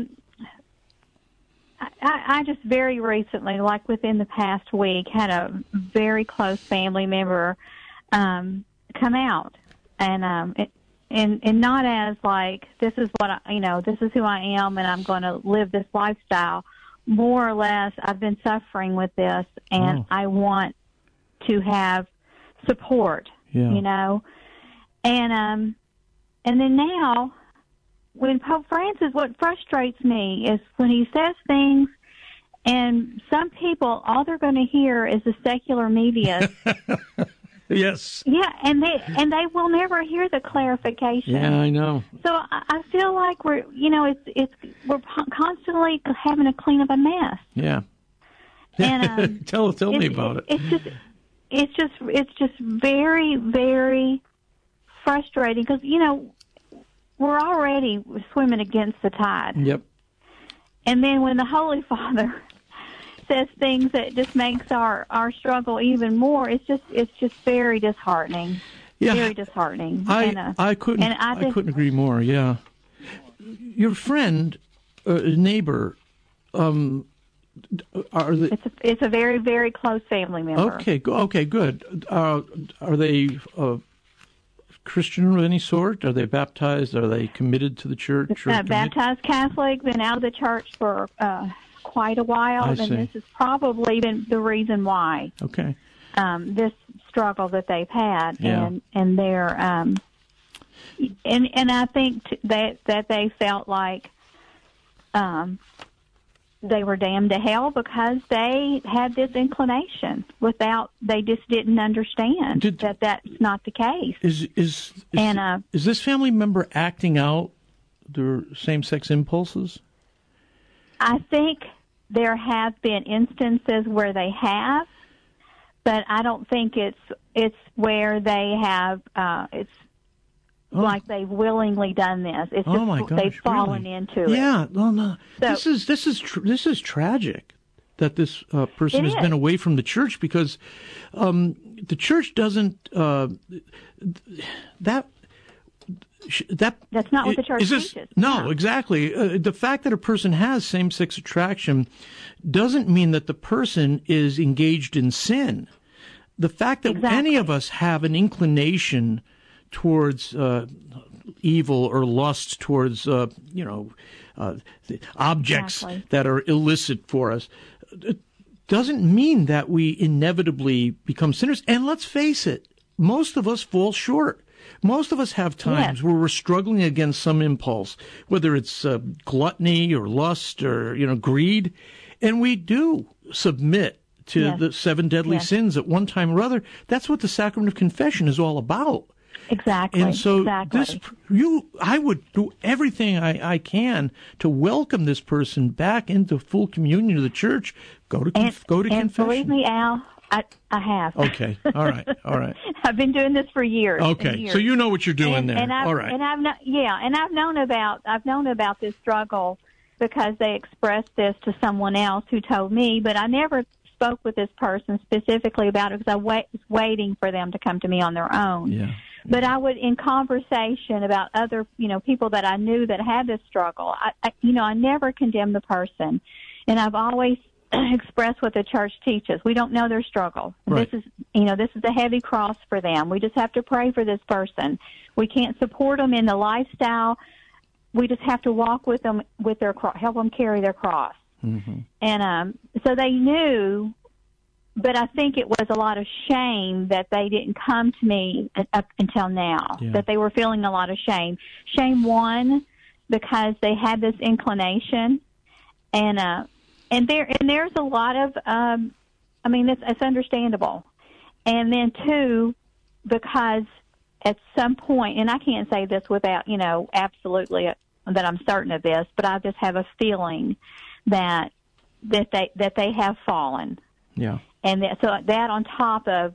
I just very recently, like within the past week, had a very close family member come out, and not as like this is what this is who I am, and I'm going to live this lifestyle. More or less, I've been suffering with this, and I want to have support. Yeah. And then now, when Pope Francis, what frustrates me is when he says things, and some people, all they're going to hear is the secular media. Yes. Yeah, and they will never hear the clarification. Yeah, I know. So I feel like we're constantly having to clean up a mess. Yeah. And tell me about it. It's just very, very frustrating because we're already swimming against the tide. Yep. And then when the Holy Father says things that just makes our struggle even more, it's just very disheartening. Yeah. Very disheartening. I couldn't agree more. Yeah. Your friend, neighbor, it's a very, very close family member. Okay, good. Are they Christian of any sort? Are they baptized? Are they committed to the church? Baptized Catholic, been out of the church for quite a while, and this has probably been the reason why. Okay. This struggle that they've had, Yeah. and they're and I think that they felt like they were damned to hell because they had this inclination they just didn't understand that that's not the case. Is this family member acting out their same-sex impulses? I think there have been instances where they have, but I don't think it's where they have like they've willingly done this. It's just my gosh, they've fallen really? into it. Yeah, no. So, this is tragic that this person has been away from the church because the church doesn't that's not what the church teaches. No, exactly. The fact that a person has same-sex attraction doesn't mean that the person is engaged in sin. The fact that any of us have an inclination towards evil or lust towards objects that are illicit for us doesn't mean that we inevitably become sinners. And let's face it, most of us fall short. Most of us have times where we're struggling against some impulse, whether it's gluttony or lust or greed, and we do submit to the 7 deadly sins at one time or other. That's what the sacrament of confession is all about. Exactly. And so I would do everything I can to welcome this person back into full communion of the church. Go to confession. And believe me, Al, I have. Okay. All right. I've been doing this for years. Okay. Years. So you know what you're doing there. All right. And I've known about this struggle because they expressed this to someone else who told me, but I never spoke with this person specifically about it because I was waiting for them to come to me on their own. Yeah. But I would, in conversation about other, people that I knew that had this struggle, I never condemned the person. And I've always expressed what the church teaches. We don't know their struggle. Right. This is a heavy cross for them. We just have to pray for this person. We can't support them in the lifestyle. We just have to walk with them with their help them carry their cross. Mm-hmm. And so they knew, but I think it was a lot of shame that they didn't come to me up until now, that they were feeling a lot of shame. Shame, one, because they had this inclination, and there's a lot of, it's understandable. And then two, because at some point, and I can't say this without, absolutely that I'm certain of this, but I just have a feeling that they have fallen. Yeah. And so that on top of,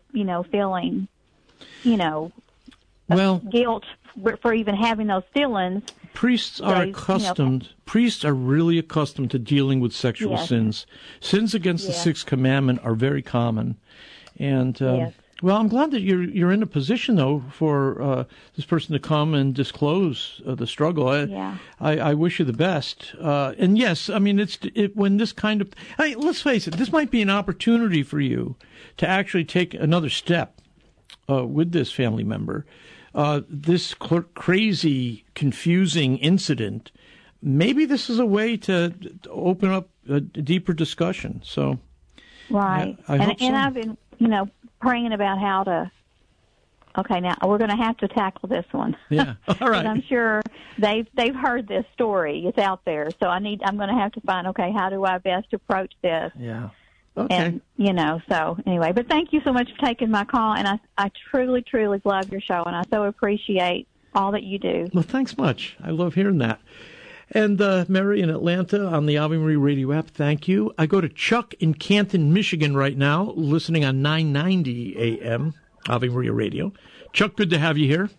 feeling, guilt for even having those feelings. priests are accustomed. Priests are really accustomed to dealing with sexual sins. Sins against the sixth commandment are very common, and well, I'm glad that you're in a position though for this person to come and disclose the struggle. I wish you the best. And yes, I mean when this kind of let's face it, this might be an opportunity for you to actually take another step with this family member. This crazy, confusing incident, maybe this is a way to open up a deeper discussion. So, right. I hope so. And I've been, praying about how to. Okay, now we're going to have to tackle this one. Yeah, all right. I'm sure they've heard this story. It's out there, so I'm going to have to find. Okay, how do I best approach this? Yeah. Okay. And, so anyway, but thank you so much for taking my call, and I truly, truly love your show, and I so appreciate all that you do. Well, thanks much. I love hearing that. And Mary in Atlanta on the Ave Maria Radio app, thank you. I go to Chuck in Canton, Michigan right now, listening on 990 AM, Ave Maria Radio. Chuck, good to have you here.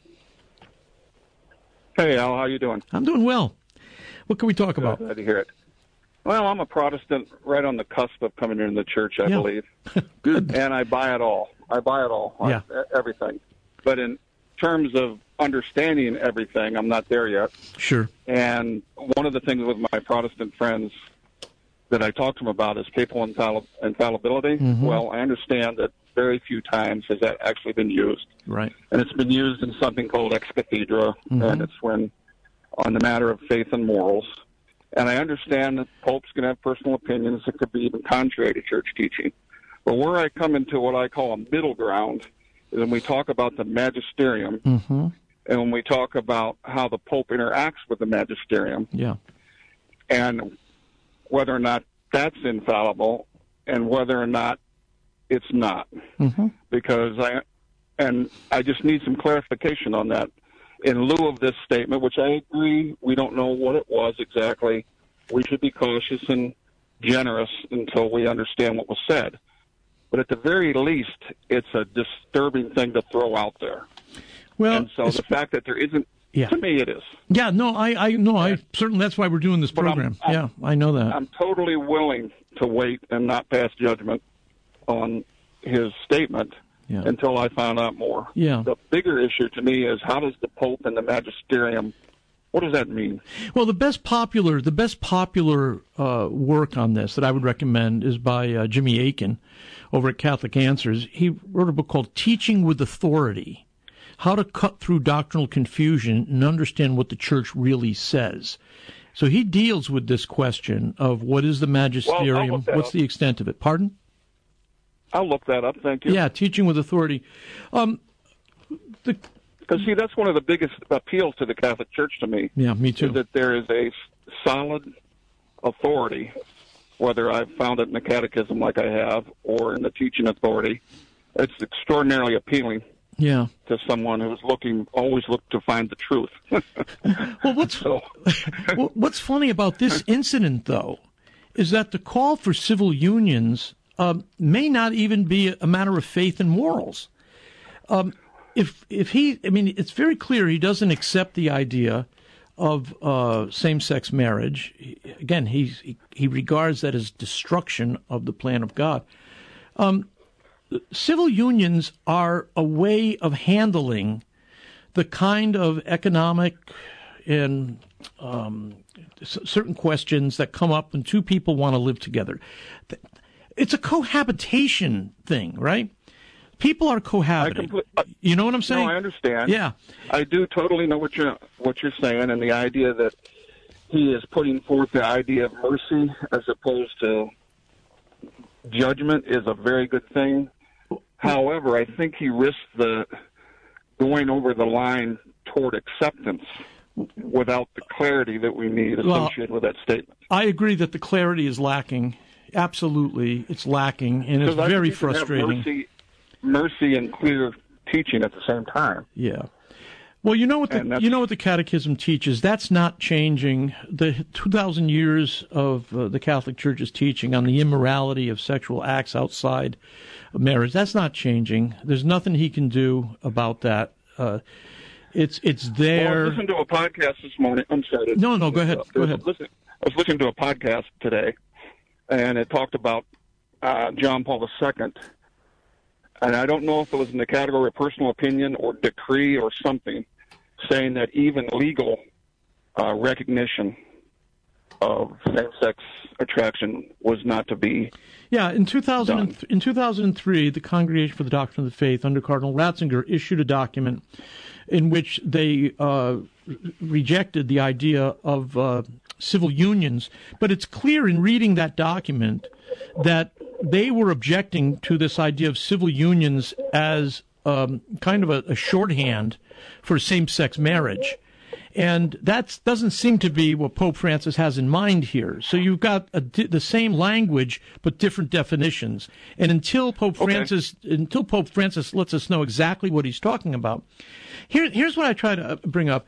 Hey, Al, how you doing? I'm doing well. What can we talk about? Glad to hear it. Well, I'm a Protestant right on the cusp of coming into the church, I believe. Good. And I buy it all. Everything. But in terms of understanding everything, I'm not there yet. Sure. And one of the things with my Protestant friends that I talk to them about is papal infallibility. Mm-hmm. Well, I understand that very few times has that actually been used. Right. And it's been used in something called ex cathedra, and it's when on the matter of faith and morals. And I understand that popes can have personal opinions that could be even contrary to church teaching. But where I come into what I call a middle ground is when we talk about the magisterium and when we talk about how the pope interacts with the magisterium and whether or not that's infallible and whether or not it's not. Because I just need some clarification on that. In lieu of this statement, which I agree, we don't know what it was exactly. We should be cautious and generous until we understand what was said. But at the very least, it's a disturbing thing to throw out there. Well, and so the fact that there isn't, to me, it is. Yeah, no, I certainly, that's why we're doing this program. I know that. I'm totally willing to wait and not pass judgment on his statement until I find out more. Yeah. The bigger issue to me is how does the Pope and the magisterium, what does that mean? Well, the best popular work on this that I would recommend is by Jimmy Akin over at Catholic Answers. He wrote a book called Teaching with Authority, How to Cut Through Doctrinal Confusion and Understand What the Church Really Says. So he deals with this question of what is the magisterium, what's the extent of it. Pardon? I'll look that up, thank you. Yeah, Teaching with Authority. Because, see, that's one of the biggest appeals to the Catholic Church to me. Yeah, me too. Is that there is a solid authority, whether I've found it in the catechism like I have or in the teaching authority. It's extraordinarily appealing to someone who's always look to find the truth. Well, what's funny about this incident, though, is that the call for civil unions may not even be a matter of faith and morals. It's very clear he doesn't accept the idea of same-sex marriage. Again, he regards that as destruction of the plan of God. Civil unions are a way of handling the kind of economic and certain questions that come up when two people want to live together. It's a cohabitation thing, right? People are cohabiting. You know what I'm saying? No, I understand. Yeah. I do totally know what you're saying, and the idea that he is putting forth the idea of mercy as opposed to judgment is a very good thing. However, I think he risks going over the line toward acceptance without the clarity that we need associated with that statement. I agree that the clarity is lacking. Absolutely, it's lacking, and it's very frustrating. Mercy and clear teaching at the same time. Yeah. Well, you know what the Catechism teaches. That's not changing. The 2,000 years of the Catholic Church's teaching on the immorality of sexual acts outside of marriage, that's not changing. There's nothing he can do about that. It's there. Well, I was listening to a podcast this morning. I'm sorry. No, go ahead. Go ahead. I was listening to a podcast today, and it talked about John Paul II. And I don't know if it was in the category of personal opinion or decree or something, saying that even legal recognition of same-sex attraction was not to be. Yeah, in 2003, the Congregation for the Doctrine of the Faith under Cardinal Ratzinger issued a document in which they rejected the idea of civil unions. But it's clear in reading that document that they were objecting to this idea of civil unions as kind of a shorthand for same-sex marriage. And that doesn't seem to be what Pope Francis has in mind here. So you've got the same language but different definitions. And until Pope Francis lets us know exactly what he's talking about, here's what I try to bring up.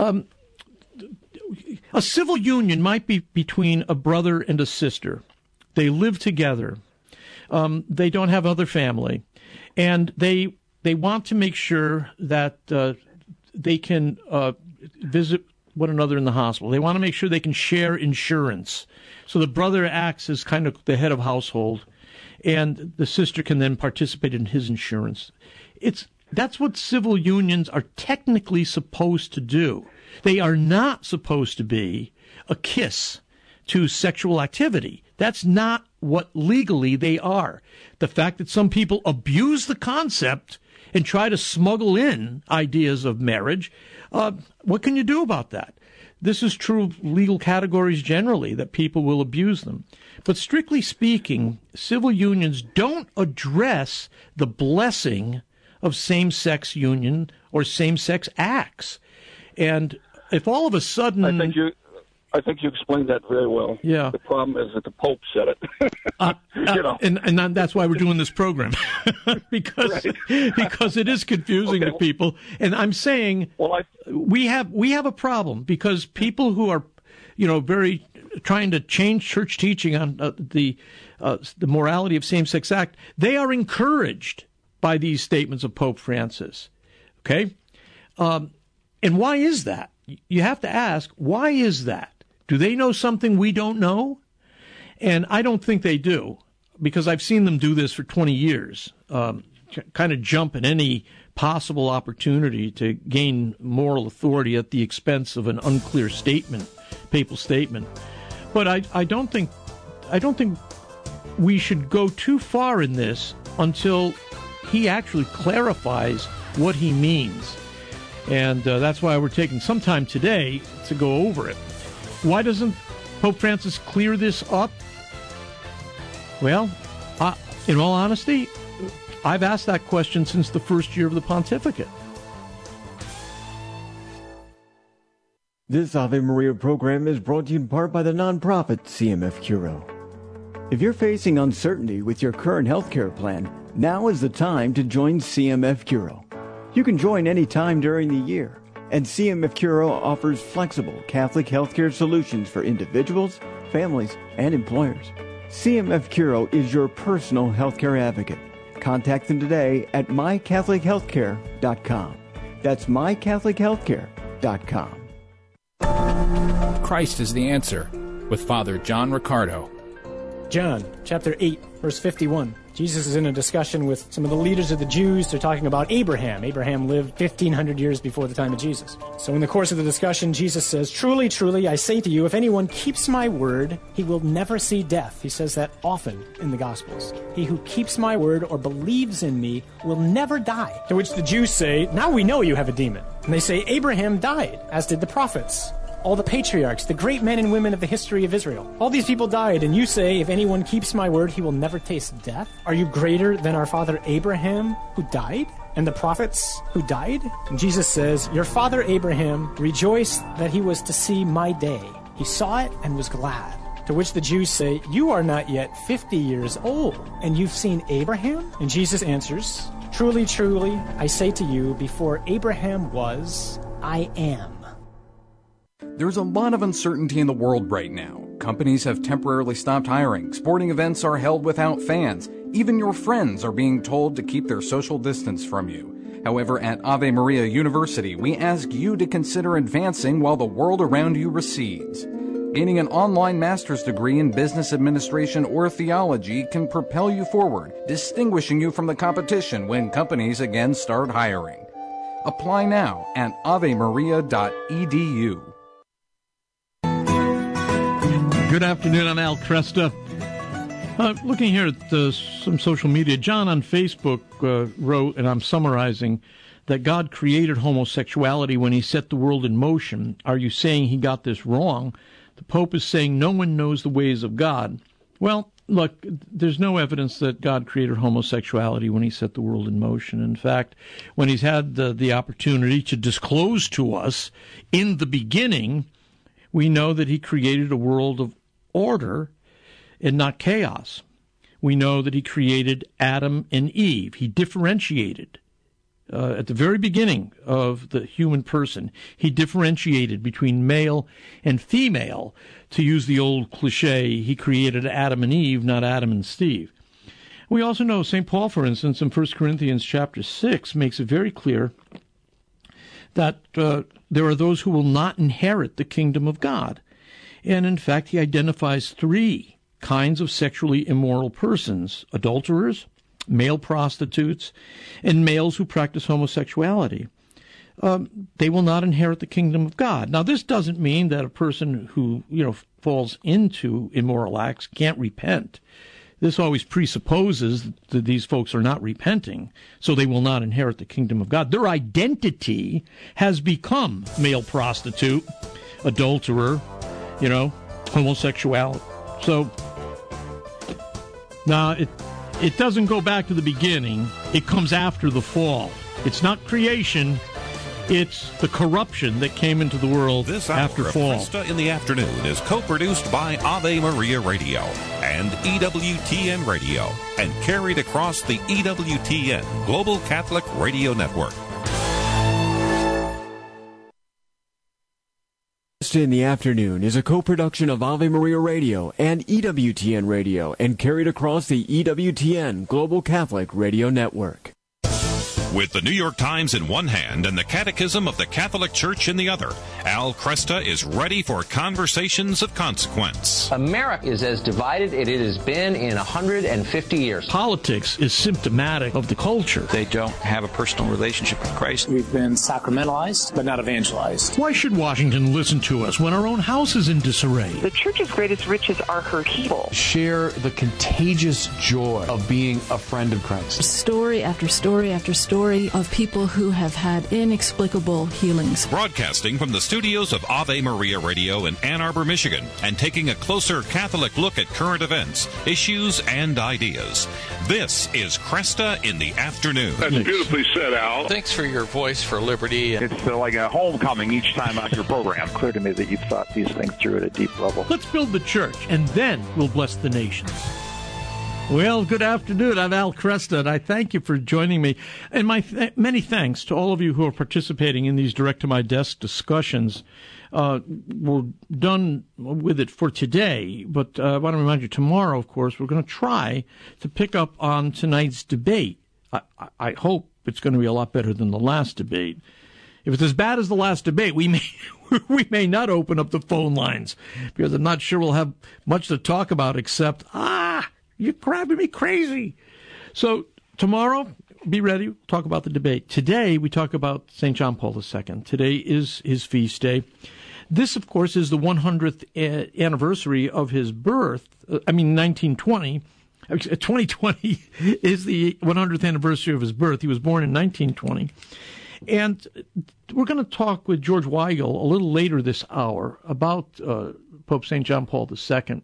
A civil union might be between a brother and a sister. They live together. They don't have other family, and they want to make sure that they can visit one another in the hospital. They want to make sure they can share insurance. So the brother acts as kind of the head of household, and the sister can then participate in his insurance. That's what civil unions are technically supposed to do. They are not supposed to be a kiss to sexual activity. That's not what legally they are. The fact that some people abuse the concept and try to smuggle in ideas of marriage, what can you do about that? This is true of legal categories generally, that people will abuse them. But strictly speaking, civil unions don't address the blessing of same-sex union or same-sex acts. And if all of a sudden... I think you explained that very well. Yeah. The problem is that the Pope said it. And that's why we're doing this program, because it is confusing to people. And I'm saying we have a problem because people who are, very trying to change church teaching on the morality of same-sex act, they are encouraged by these statements of Pope Francis. Okay, and why is that? You have to ask, why is that? Do they know something we don't know? And I don't think they do, because I've seen them do this for 20 years, kind of jump at any possible opportunity to gain moral authority at the expense of an unclear statement, papal statement. But I don't think we should go too far in this until he actually clarifies what he means. And that's why we're taking some time today to go over it. Why doesn't Pope Francis clear this up? Well, in all honesty, I've asked that question since the first year of the pontificate. This Ave Maria program is brought to you in part by the nonprofit CMF Curo. If you're facing uncertainty with your current healthcare plan, now is the time to join CMF Curo. You can join any time during the year, and CMF Curo offers flexible Catholic healthcare solutions for individuals, families, and employers. CMF Curo is your personal healthcare advocate. Contact them today at mycatholichealthcare.com. That's mycatholichealthcare.com. Christ is the answer, with Father John Riccardo. John, chapter 8, verse 51. Jesus is in a discussion with some of the leaders of the Jews. They're talking about Abraham. Abraham lived 1,500 years before the time of Jesus. So in the course of the discussion, Jesus says, "Truly, truly, I say to you, if anyone keeps my word, he will never see death." He says that often in the Gospels. "He who keeps my word or believes in me will never die." To which the Jews say, "Now we know you have a demon." And they say, "Abraham died, as did the prophets. All the patriarchs, the great men and women of the history of Israel. All these people died, and you say, if anyone keeps my word, he will never taste death? Are you greater than our father Abraham, who died? And the prophets who died?" And Jesus says, "Your father Abraham rejoiced that he was to see my day. He saw it and was glad." To which the Jews say, "You are not yet 50 years old, and you've seen Abraham?" And Jesus answers, "Truly, truly, I say to you, before Abraham was, I am." There's a lot of uncertainty in the world right now. Companies have temporarily stopped hiring. Sporting events are held without fans. Even your friends are being told to keep their social distance from you. However, at Ave Maria University, we ask you to consider advancing while the world around you recedes. Gaining an online master's degree in business administration or theology can propel you forward, distinguishing you from the competition when companies again start hiring. Apply now at avemaria.edu. Good afternoon, I'm Al Cresta. Looking here at some social media, John on Facebook wrote, and I'm summarizing, that God created homosexuality when he set the world in motion. Are you saying he got this wrong? The Pope is saying no one knows the ways of God. Well, look, there's no evidence that God created homosexuality when he set the world in motion. In fact, when he's had the opportunity to disclose to us in the beginning, we know that he created a world of order and not chaos. We know that he created Adam and Eve. He differentiated at the very beginning of the human person. He differentiated between male and female. To use the old cliche, he created Adam and Eve, not Adam and Steve. We also know St. Paul, for instance, in 1 Corinthians chapter 6, makes it very clear that there are those who will not inherit the kingdom of God. And in fact, he identifies 3 kinds of sexually immoral persons: adulterers, male prostitutes, and males who practice homosexuality. They will not inherit the kingdom of God. Now, this doesn't mean that a person who, falls into immoral acts can't repent. This always presupposes that these folks are not repenting, so they will not inherit the kingdom of God. Their identity has become male prostitute, adulterer, homosexuality. So now it doesn't go back to the beginning. It comes after the fall. It's not creation. It's the corruption that came into the world after fall. This hour of Krista in the Afternoon is co-produced by Ave Maria Radio and EWTN Radio and carried across the EWTN Global Catholic Radio Network. In the Afternoon is a co-production of Ave Maria Radio and EWTN Radio and carried across the EWTN Global Catholic Radio Network. With the New York Times in one hand and the Catechism of the Catholic Church in the other, Al Cresta is ready for conversations of consequence. America is as divided as it has been in 150 years. Politics is symptomatic of the culture. They don't have a personal relationship with Christ. We've been sacramentalized, but not evangelized. Why should Washington listen to us when our own house is in disarray? The Church's greatest riches are her people. Share the contagious joy of being a friend of Christ. Story after story after story of people who have had inexplicable healings. Broadcasting from the studios of Ave Maria Radio in Ann Arbor, Michigan, and taking a closer Catholic look at current events, issues, and ideas. This is Cresta in the Afternoon. That's beautifully said, Al. Thanks for your voice for liberty. It's like a homecoming each time on your program. Clear to me that you've thought these things through at a deep level. Let's build the church, and then we'll bless the nations. Well, good afternoon. I'm Al Cresta, and I thank you for joining me. And my many thanks to all of you who are participating in these direct-to-my-desk discussions. We're done with it for today, but I want to remind you, tomorrow, of course, we're going to try to pick up on tonight's debate. I hope it's going to be a lot better than the last debate. If it's as bad as the last debate, we may not open up the phone lines, because I'm not sure we'll have much to talk about except, you're driving me crazy. So tomorrow, be ready. We'll talk about the debate. Today, we talk about St. John Paul II. Today is his feast day. This, of course, is the 100th anniversary of his birth. 1920. 2020 is the 100th anniversary of his birth. He was born in 1920. And we're going to talk with George Weigel a little later this hour about Pope St. John Paul II.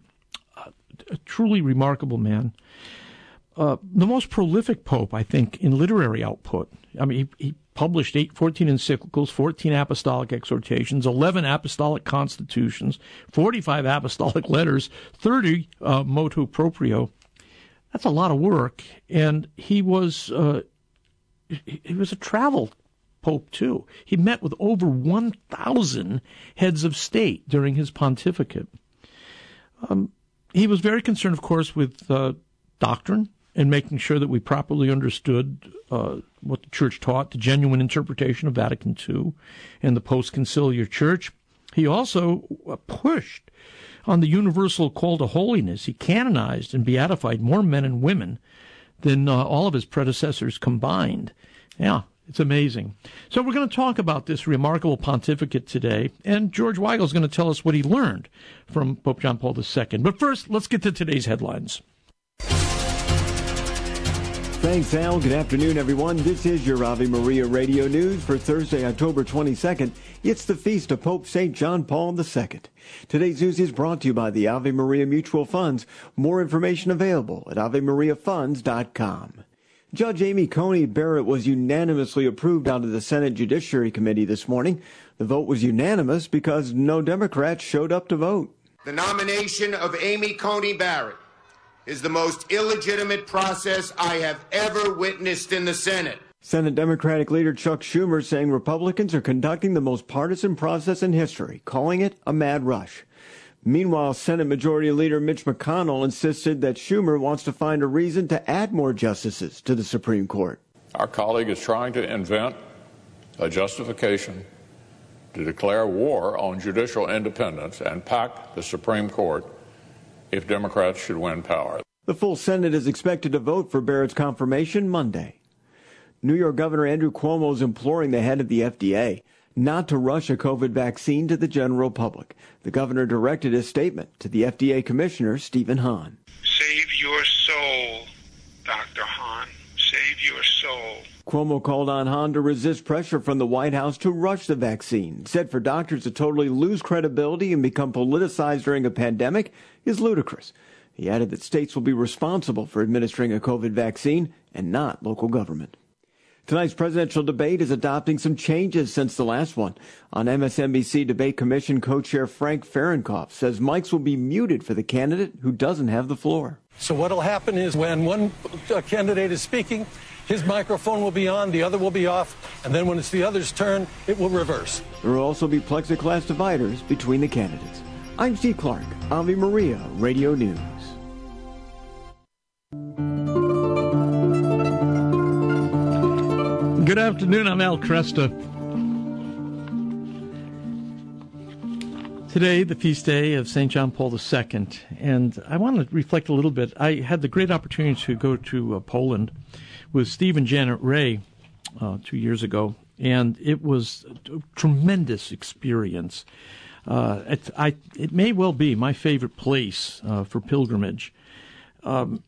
A truly remarkable man. The most prolific pope, I think, in literary output. I mean, he published 14 encyclicals, 14 apostolic exhortations, 11 apostolic constitutions, 45 apostolic letters, 30 motu proprio. That's a lot of work. And he was a travel pope, too. He met with over 1,000 heads of state during his pontificate. He was very concerned, of course, with doctrine and making sure that we properly understood what the Church taught, the genuine interpretation of Vatican II and the post-conciliar Church. He also pushed on the universal call to holiness. He canonized and beatified more men and women than all of his predecessors combined. Yeah, it's amazing. So we're going to talk about this remarkable pontificate today, and George Weigel is going to tell us what he learned from Pope John Paul II. But first, let's get to today's headlines. Thanks, Al. Good afternoon, everyone. This is your Ave Maria Radio News for Thursday, October 22nd. It's the feast of Pope St. John Paul II. Today's news is brought to you by the Ave Maria Mutual Funds. More information available at AveMariaFunds.com. Judge Amy Coney Barrett was unanimously approved out of the Senate Judiciary Committee this morning. The vote was unanimous because no Democrats showed up to vote. The nomination of Amy Coney Barrett is the most illegitimate process I have ever witnessed in the Senate. Senate Democratic leader Chuck Schumer saying Republicans are conducting the most partisan process in history, calling it a mad rush. Meanwhile, Senate Majority Leader Mitch McConnell insisted that Schumer wants to find a reason to add more justices to the Supreme Court. Our colleague is trying to invent a justification to declare war on judicial independence and pack the Supreme Court if Democrats should win power. The full Senate is expected to vote for Barrett's confirmation Monday. New York Governor Andrew Cuomo is imploring the head of the FDA not to rush a COVID vaccine to the general public. The governor directed his statement to the FDA Commissioner, Stephen Hahn. Save your soul, Dr. Hahn. Save your soul. Cuomo called on Hahn to resist pressure from the White House to rush the vaccine. Said for doctors to totally lose credibility and become politicized during a pandemic is ludicrous. He added that states will be responsible for administering a COVID vaccine and not local government. Tonight's presidential debate is adopting some changes since the last one. On MSNBC Debate Commission co-chair Frank Fahrenkopf says mics will be muted for the candidate who doesn't have the floor. So what will happen is when one candidate is speaking, his microphone will be on, the other will be off, and then when it's the other's turn, it will reverse. There will also be plexiglass dividers between the candidates. I'm Steve Clark, Ave Maria Radio News. Good afternoon, I'm Al Cresta. Today, the feast day of St. John Paul II, and I want to reflect a little bit. I had the great opportunity to go to Poland with Steve and Janet Ray 2 years ago, and it was a tremendous experience. It may well be my favorite place for pilgrimage, and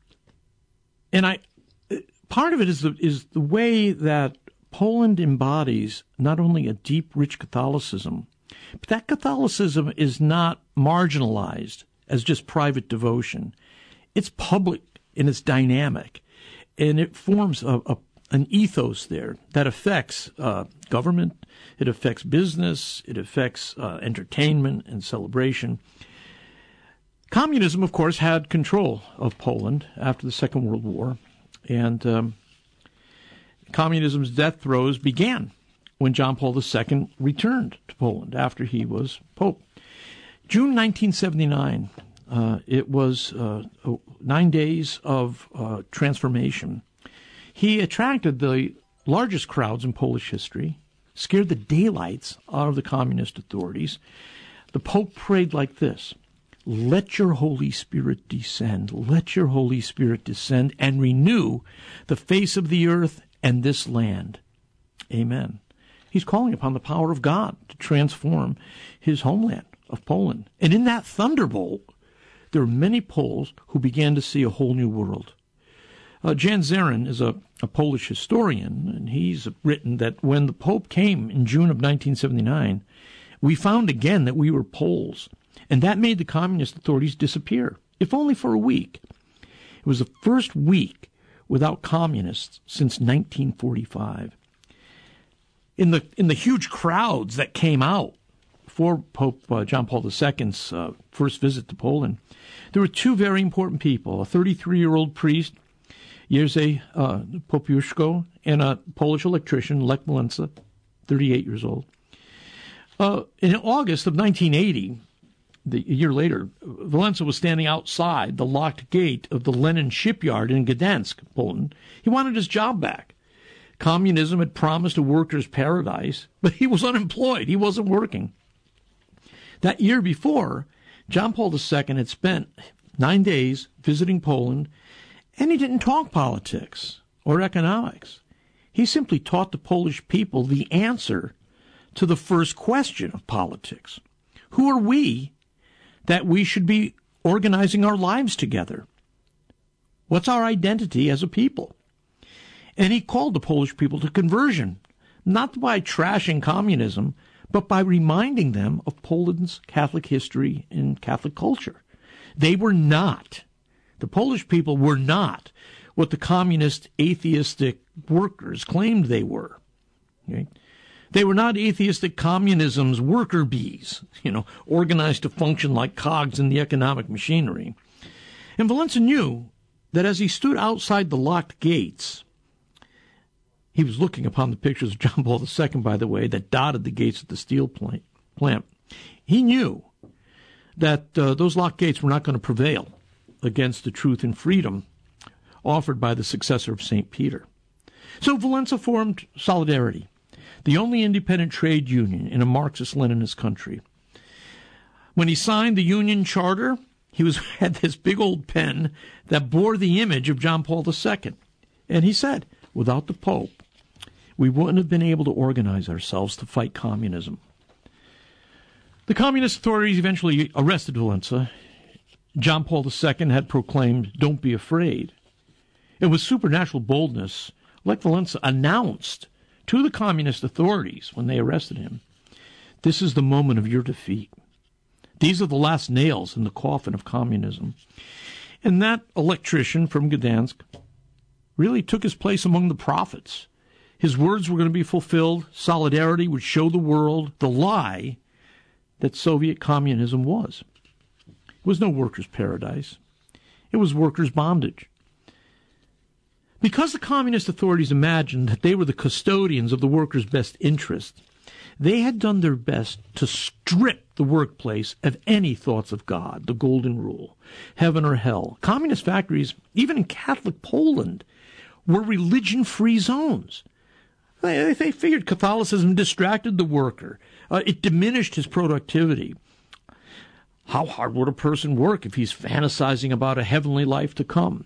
part of it is the way that Poland embodies not only a deep, rich Catholicism, but that Catholicism is not marginalized as just private devotion. It's public and it's dynamic, and it forms an ethos there that affects government, it affects business, it affects entertainment and celebration. Communism, of course, had control of Poland after the Second World War, and communism's death throes began when John Paul II returned to Poland after he was Pope. June 1979, it was 9 days of transformation. He attracted the largest crowds in Polish history, scared the daylights out of the communist authorities. The Pope prayed like this: "Let your Holy Spirit descend. Let your Holy Spirit descend and renew the face of the earth and this land." Amen. He's calling upon the power of God to transform his homeland of Poland. And in that thunderbolt, there are many Poles who began to see a whole new world. Jan Zarin is a Polish historian, and he's written that when the Pope came in June of 1979, we found again that we were Poles, and that made the communist authorities disappear, if only for a week. It was the first week without communists since 1945. In the huge crowds that came out for Pope John Paul II's first visit to Poland, there were two very important people: a 33-year-old priest, Jerzy Popuszko, and a Polish electrician, Lech Walesa, 38 years old. In August of 1980, a year later, Walesa was standing outside the locked gate of the Lenin shipyard in Gdansk, Poland. He wanted his job back. Communism had promised a worker's paradise, but he was unemployed. He wasn't working. That year before, John Paul II had spent 9 days visiting Poland, and he didn't talk politics or economics. He simply taught the Polish people the answer to the first question of politics. Who are we that we should be organizing our lives together? What's our identity as a people? And he called the Polish people to conversion, not by trashing communism, but by reminding them of Poland's Catholic history and Catholic culture. They were not, the Polish people were not what the communist atheistic workers claimed they were. Okay? They were not atheistic communism's worker bees, organized to function like cogs in the economic machinery. And Walesa knew that as he stood outside the locked gates, he was looking upon the pictures of John Paul II, by the way, that dotted the gates of the steel plant. He knew that those locked gates were not going to prevail against the truth and freedom offered by the successor of St. Peter. So Walesa formed Solidarity, the only independent trade union in a Marxist-Leninist country. When he signed the union charter, he had this big old pen that bore the image of John Paul II. And he said, without the Pope, we wouldn't have been able to organize ourselves to fight communism. The communist authorities eventually arrested Walesa. John Paul II had proclaimed, "Don't be afraid." And with supernatural boldness, Lech Walesa announced to the communist authorities when they arrested him, "This is the moment of your defeat. These are the last nails in the coffin of communism." And that electrician from Gdansk really took his place among the prophets. His words were going to be fulfilled. Solidarity would show the world the lie that Soviet communism was. It was no workers' paradise. It was workers' bondage. Because the communist authorities imagined that they were the custodians of the workers' best interest, they had done their best to strip the workplace of any thoughts of God, the golden rule, heaven or hell. Communist factories, even in Catholic Poland, were religion-free zones. They figured Catholicism distracted the worker. It diminished his productivity. How hard would a person work if he's fantasizing about a heavenly life to come?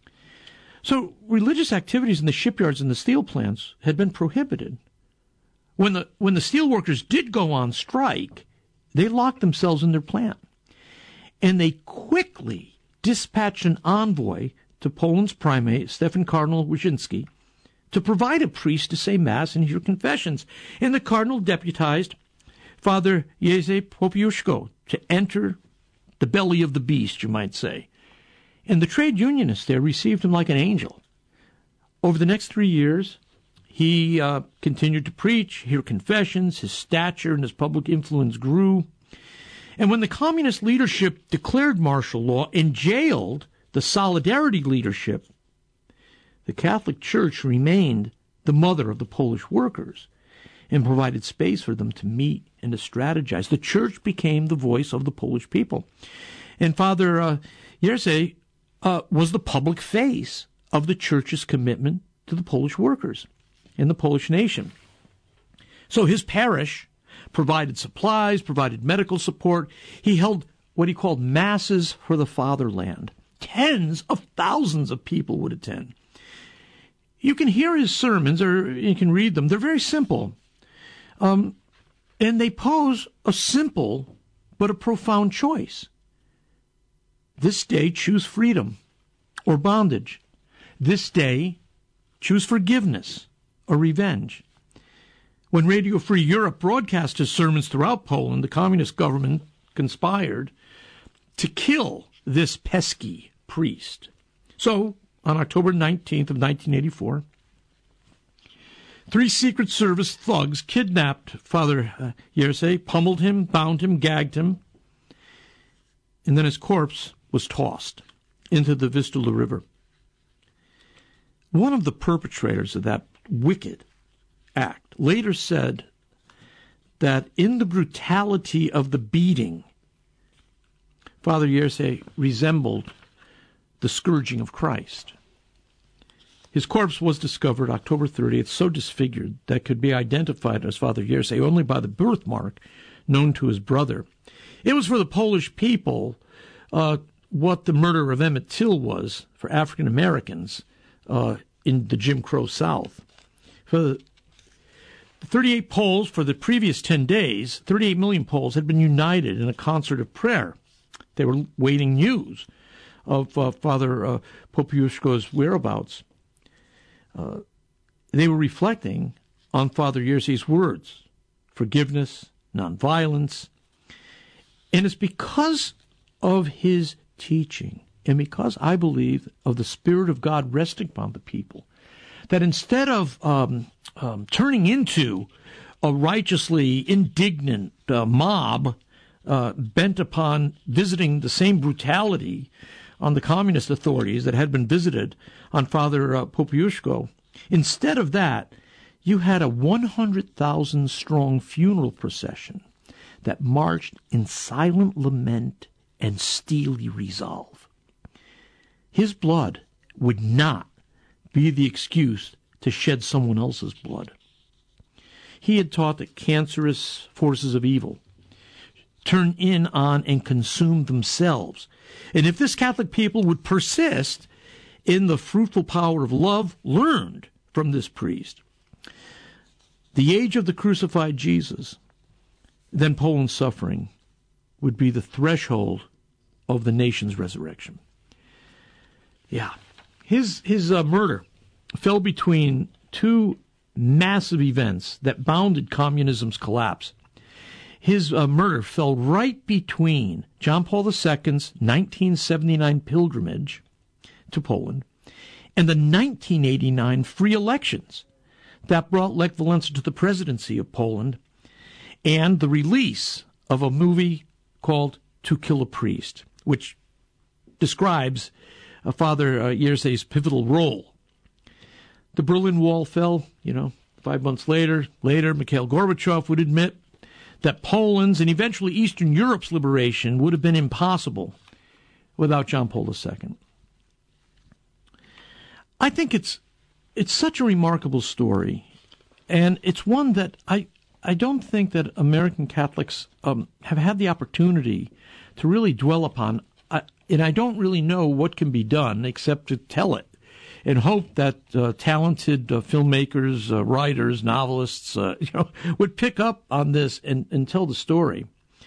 So religious activities in the shipyards and the steel plants had been prohibited. When the steel workers did go on strike, they locked themselves in their plant. And they quickly dispatched an envoy to Poland's primate, Stefan Cardinal Wyszynski, to provide a priest to say Mass and hear confessions. And the cardinal deputized Father Jerzy Popiełuszko to enter the belly of the beast, you might say. And the trade unionists there received him like an angel. Over the next 3 years, he continued to preach, hear confessions, his stature and his public influence grew. And when the communist leadership declared martial law and jailed the Solidarity leadership, the Catholic Church remained the mother of the Polish workers and provided space for them to meet and to strategize. The Church became the voice of the Polish people. And Father Jerzy was the public face of the Church's commitment to the Polish workers and the Polish nation. So his parish provided supplies, provided medical support. He held what he called masses for the fatherland. Tens of thousands of people would attend. You can hear his sermons, or you can read them. They're very simple. And they pose a simple but a profound choice. This day, choose freedom or bondage. This day, choose forgiveness or revenge. When Radio Free Europe broadcast his sermons throughout Poland, the communist government conspired to kill this pesky priest. So, on October 19th of 1984, 3 Secret Service thugs kidnapped Father Jerzy, pummeled him, bound him, gagged him, and then his corpse was tossed into the Vistula River. One of the perpetrators of that wicked act later said that in the brutality of the beating, Father Jersey resembled the scourging of Christ. His corpse was discovered October 30th, so disfigured that could be identified as Father Jersey only by the birthmark known to his brother. It was for the Polish people what the murder of Emmett Till was for African Americans in the Jim Crow South. For the 38 Poles for the previous 10 days, 38 million Poles had been united in a concert of prayer. They were waiting news of Father Popiełuszko's whereabouts. They were reflecting on Father Jersey's words, forgiveness, nonviolence. And it's because of his teaching and because I believe of the Spirit of God resting upon the people that instead of turning into a righteously indignant mob bent upon visiting the same brutality on the communist authorities that had been visited on Father Popiełuszko, instead of that, you had a 100,000-strong funeral procession that marched in silent lament and steely resolve. His blood would not be the excuse to shed someone else's blood. He had taught that cancerous forces of evil turn in on and consume themselves. And if this Catholic people would persist in the fruitful power of love learned from this priest, the age of the crucified Jesus, then Poland's suffering would be the threshold of the nation's resurrection. Yeah. His murder fell between two massive events that bounded communism's collapse. His murder fell right between John Paul II's 1979 pilgrimage to Poland and the 1989 free elections that brought Lech Walesa to the presidency of Poland and the release of a movie called To Kill a Priest, which describes Father Jersey's pivotal role. The Berlin Wall fell, 5 months later, Mikhail Gorbachev would admit that Poland's and eventually Eastern Europe's liberation would have been impossible without John Paul II. I think it's such a remarkable story, and it's one that I don't think that American Catholics have had the opportunity to really dwell upon, and I don't really know what can be done except to tell it and hope that talented filmmakers, writers, novelists, would pick up on this and tell the story.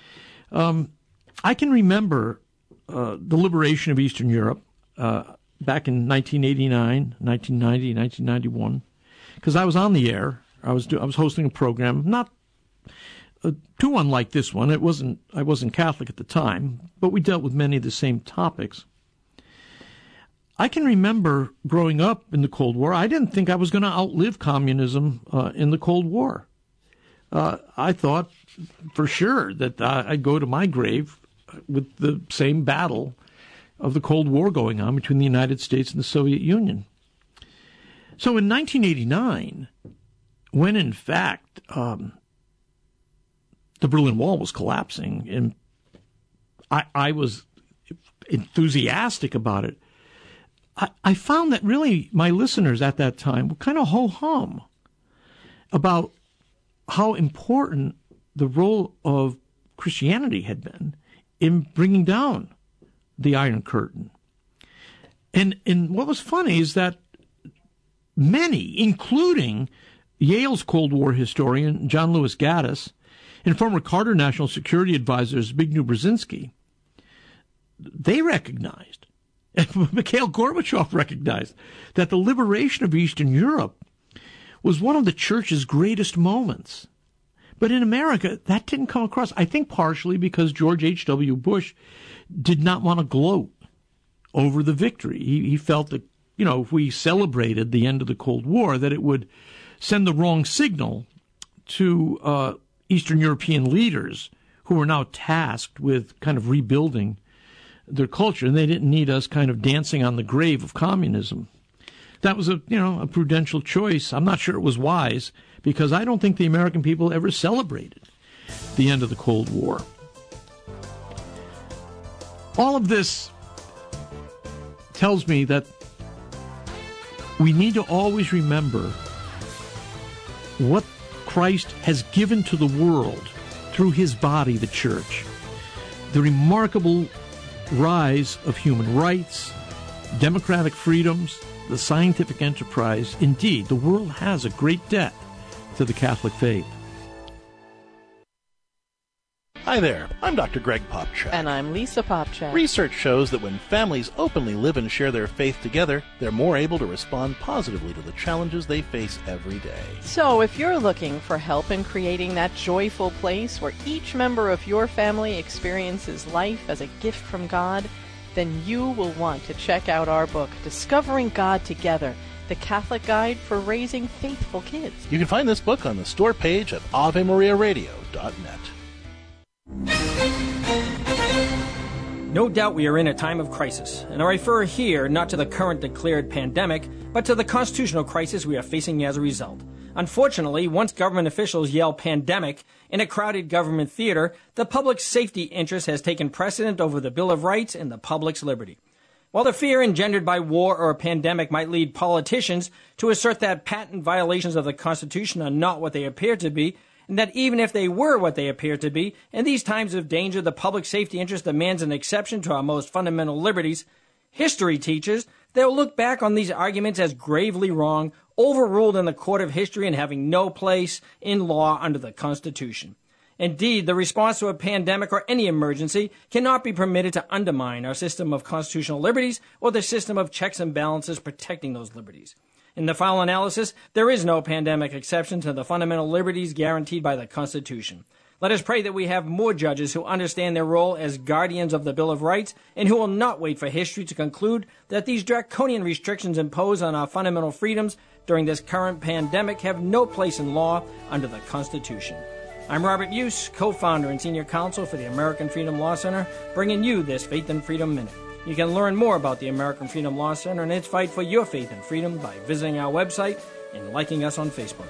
I can remember the liberation of Eastern Europe back in 1989, 1990, 1991, because I was on the air. I was hosting a program, not too unlike this one. I wasn't Catholic at the time, but we dealt with many of the same topics. I can remember growing up in the Cold War. I didn't think I was going to outlive communism in the Cold War. I thought for sure that I'd go to my grave with the same battle of the Cold War going on between the United States and the Soviet Union. So in 1989, when in fact the Berlin Wall was collapsing, and I was enthusiastic about it, I found that really my listeners at that time were kind of ho-hum about how important the role of Christianity had been in bringing down the Iron Curtain. And what was funny is that many, including Yale's Cold War historian John Lewis Gaddis and former Carter National Security Advisor Zbigniew Brzezinski, they recognized, and Mikhail Gorbachev recognized, that the liberation of Eastern Europe was one of the Church's greatest moments. But in America, that didn't come across, I think partially because George H.W. Bush did not want to gloat over the victory. He felt that, if we celebrated the end of the Cold War, that it would send the wrong signal to Eastern European leaders who were now tasked with kind of rebuilding their culture, and they didn't need us kind of dancing on the grave of communism. That was a prudential choice. I'm not sure it was wise, because I don't think the American people ever celebrated the end of the Cold War. All of this tells me that we need to always remember what Christ has given to the world through his body, the church. The remarkable rise of human rights, democratic freedoms, the scientific enterprise. Indeed, the world has a great debt to the Catholic faith. Hi there, I'm Dr. Greg Popcak. And I'm Lisa Popcak. Research shows that when families openly live and share their faith together, they're more able to respond positively to the challenges they face every day. So if you're looking for help in creating that joyful place where each member of your family experiences life as a gift from God, then you will want to check out our book, Discovering God Together, the Catholic Guide for Raising Faithful Kids. You can find this book on the store page at AveMariaRadio.net. No doubt we are in a time of crisis, and I refer here not to the current declared pandemic, but to the constitutional crisis we are facing as a result. Unfortunately, once government officials yell pandemic in a crowded government theater, the public safety interest has taken precedent over the Bill of Rights and the public's liberty. While the fear engendered by war or a pandemic might lead politicians to assert that patent violations of the Constitution are not what they appear to be, and that even if they were what they appear to be, in these times of danger, the public safety interest demands an exception to our most fundamental liberties, history teaches they'll look back on these arguments as gravely wrong, overruled in the court of history, and having no place in law under the Constitution. Indeed, the response to a pandemic or any emergency cannot be permitted to undermine our system of constitutional liberties or the system of checks and balances protecting those liberties. In the final analysis, there is no pandemic exception to the fundamental liberties guaranteed by the Constitution. Let us pray that we have more judges who understand their role as guardians of the Bill of Rights and who will not wait for history to conclude that these draconian restrictions imposed on our fundamental freedoms during this current pandemic have no place in law under the Constitution. I'm Robert Buse, co-founder and senior counsel for the American Freedom Law Center, bringing you this Faith and Freedom Minute. You can learn more about the American Freedom Law Center and its fight for your faith and freedom by visiting our website and liking us on Facebook.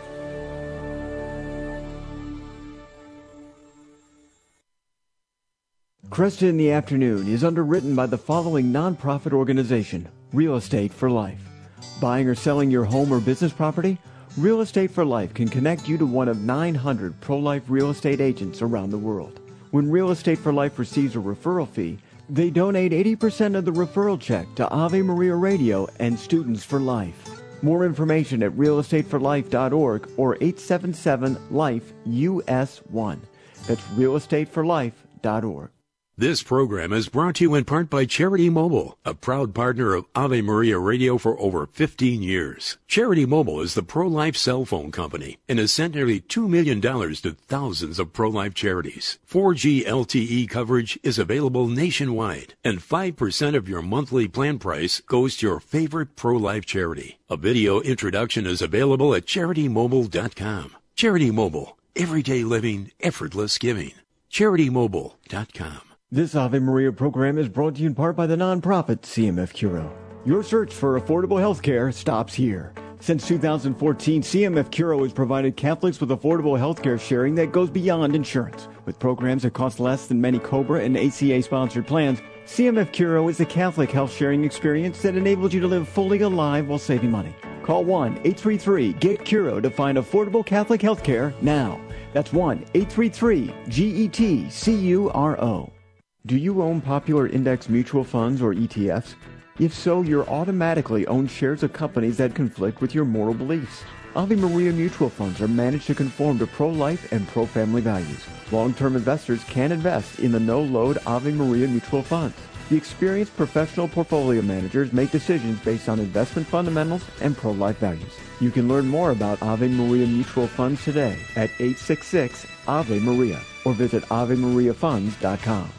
Cresta in the Afternoon is underwritten by the following nonprofit organization, Real Estate for Life. Buying or selling your home or business property? Real Estate for Life can connect you to one of 900 pro-life real estate agents around the world. When Real Estate for Life receives a referral fee, they donate 80% of the referral check to Ave Maria Radio and Students for Life. More information at realestateforlife.org or 877-LIFE-US1. That's realestateforlife.org. This program is brought to you in part by Charity Mobile, a proud partner of Ave Maria Radio for over 15 years. Charity Mobile is the pro-life cell phone company and has sent nearly $2 million to thousands of pro-life charities. 4G LTE coverage is available nationwide, and 5% of your monthly plan price goes to your favorite pro-life charity. A video introduction is available at CharityMobile.com. Charity Mobile, everyday living, effortless giving. CharityMobile.com. This Ave Maria program is brought to you in part by the nonprofit CMF Curo. Your search for affordable health care stops here. Since 2014, CMF Curo has provided Catholics with affordable health care sharing that goes beyond insurance. With programs that cost less than many COBRA and ACA-sponsored plans, CMF Curo is a Catholic health sharing experience that enables you to live fully alive while saving money. Call 1-833-GET-CURO to find affordable Catholic health care now. That's 1-833-GET-CURO. Do you own popular index mutual funds or ETFs? If so, you're automatically own shares of companies that conflict with your moral beliefs. Ave Maria mutual funds are managed to conform to pro-life and pro-family values. Long-term investors can invest in the no-load Ave Maria mutual funds. The experienced professional portfolio managers make decisions based on investment fundamentals and pro-life values. You can learn more about Ave Maria mutual funds today at 866-AVE-MARIA or visit AveMariaFunds.com.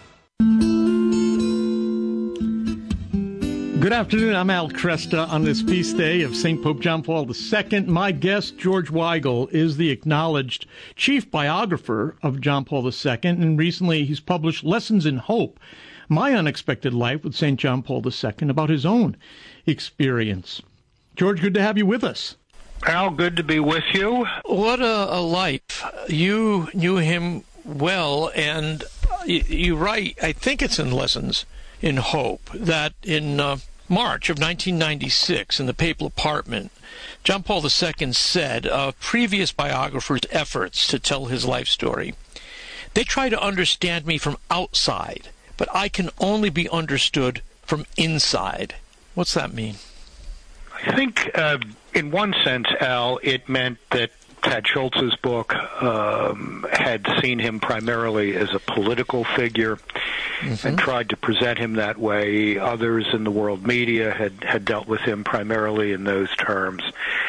Good afternoon. I'm Al Cresta on this feast day of St. Pope John Paul II. My guest, George Weigel, is the acknowledged chief biographer of John Paul II, and recently he's published Lessons in Hope, My Unexpected Life with St. John Paul II, about his own experience. George, good to have you with us. Al, good to be with you. What a life. You knew him well, and you write, I think it's in Lessons in Hope that in March of 1996 in the papal apartment, John Paul II said of previous biographers' efforts to tell his life story, "They try to understand me from outside, but I can only be understood from inside." What's that mean? I think, in one sense, Al, it meant that Tad Schultz's book had seen him primarily as a political figure and tried to present him that way. Others in the world media had dealt with him primarily in those terms.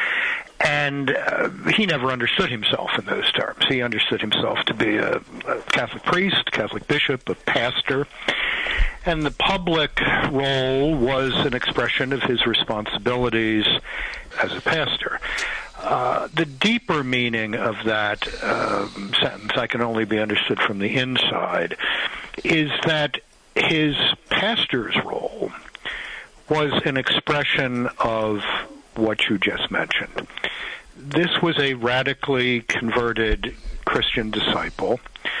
And he never understood himself in those terms. He understood himself to be a Catholic priest, Catholic bishop, a pastor. And the public role was an expression of his responsibilities as a pastor. The deeper meaning of that sentence, "I can only be understood from the inside," is that his pastor's role was an expression of what you just mentioned. This was a radically converted Christian disciple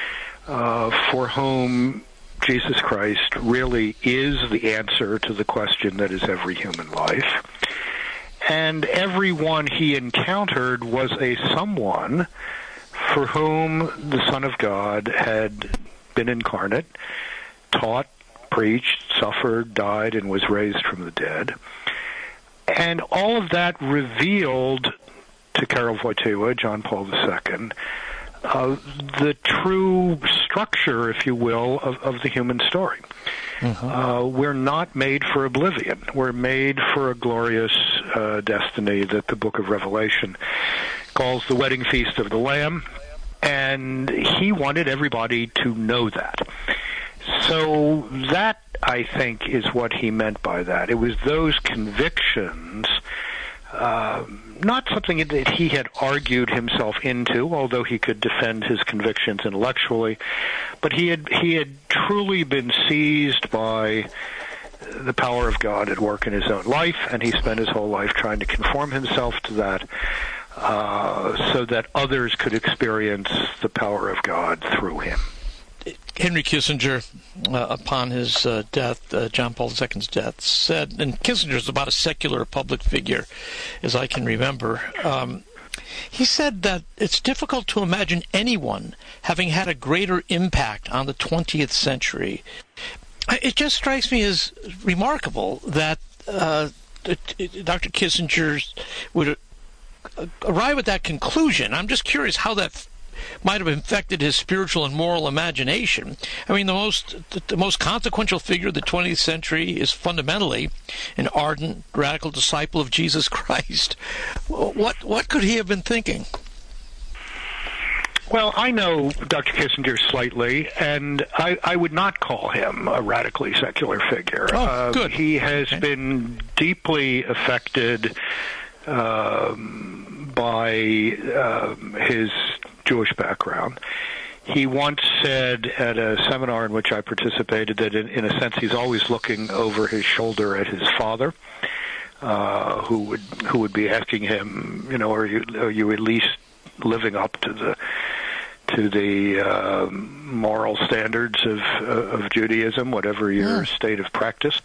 for whom Jesus Christ really is the answer to the question that is every human life. And everyone he encountered was a someone for whom the Son of God had been incarnate, taught, preached, suffered, died, and was raised from the dead. And all of that revealed to Karol Wojtyła, John Paul II, the true structure, if you will, of the human story. We're not made for oblivion. We're made for a glorious destiny that the book of Revelation calls the wedding feast of the Lamb, and he wanted everybody to know that. So that, I think, is what he meant by that. It was those convictions, not something that he had argued himself into, although he could defend his convictions intellectually, but he had truly been seized by the power of God at work in his own life, and he spent his whole life trying to conform himself to that so that others could experience the power of God through him. Henry Kissinger, upon his death, John Paul II's death, said, and Kissinger's about as secular a public figure as I can remember, he said that it's difficult to imagine anyone having had a greater impact on the 20th century. It just strikes me as remarkable that Dr. Kissinger would arrive at that conclusion. I'm just curious how that might have infected his spiritual and moral imagination. I mean, the most consequential figure of the 20th century is fundamentally an ardent, radical disciple of Jesus Christ. What could he have been thinking? Well, I know Dr. Kissinger slightly, and I would not call him a radically secular figure. Oh, good. He has been deeply affected by his Jewish background. He once said at a seminar in which I participated that in a sense he's always looking over his shoulder at his father, who would be asking him, are you at least living up to the moral standards of Judaism, whatever your state of practice.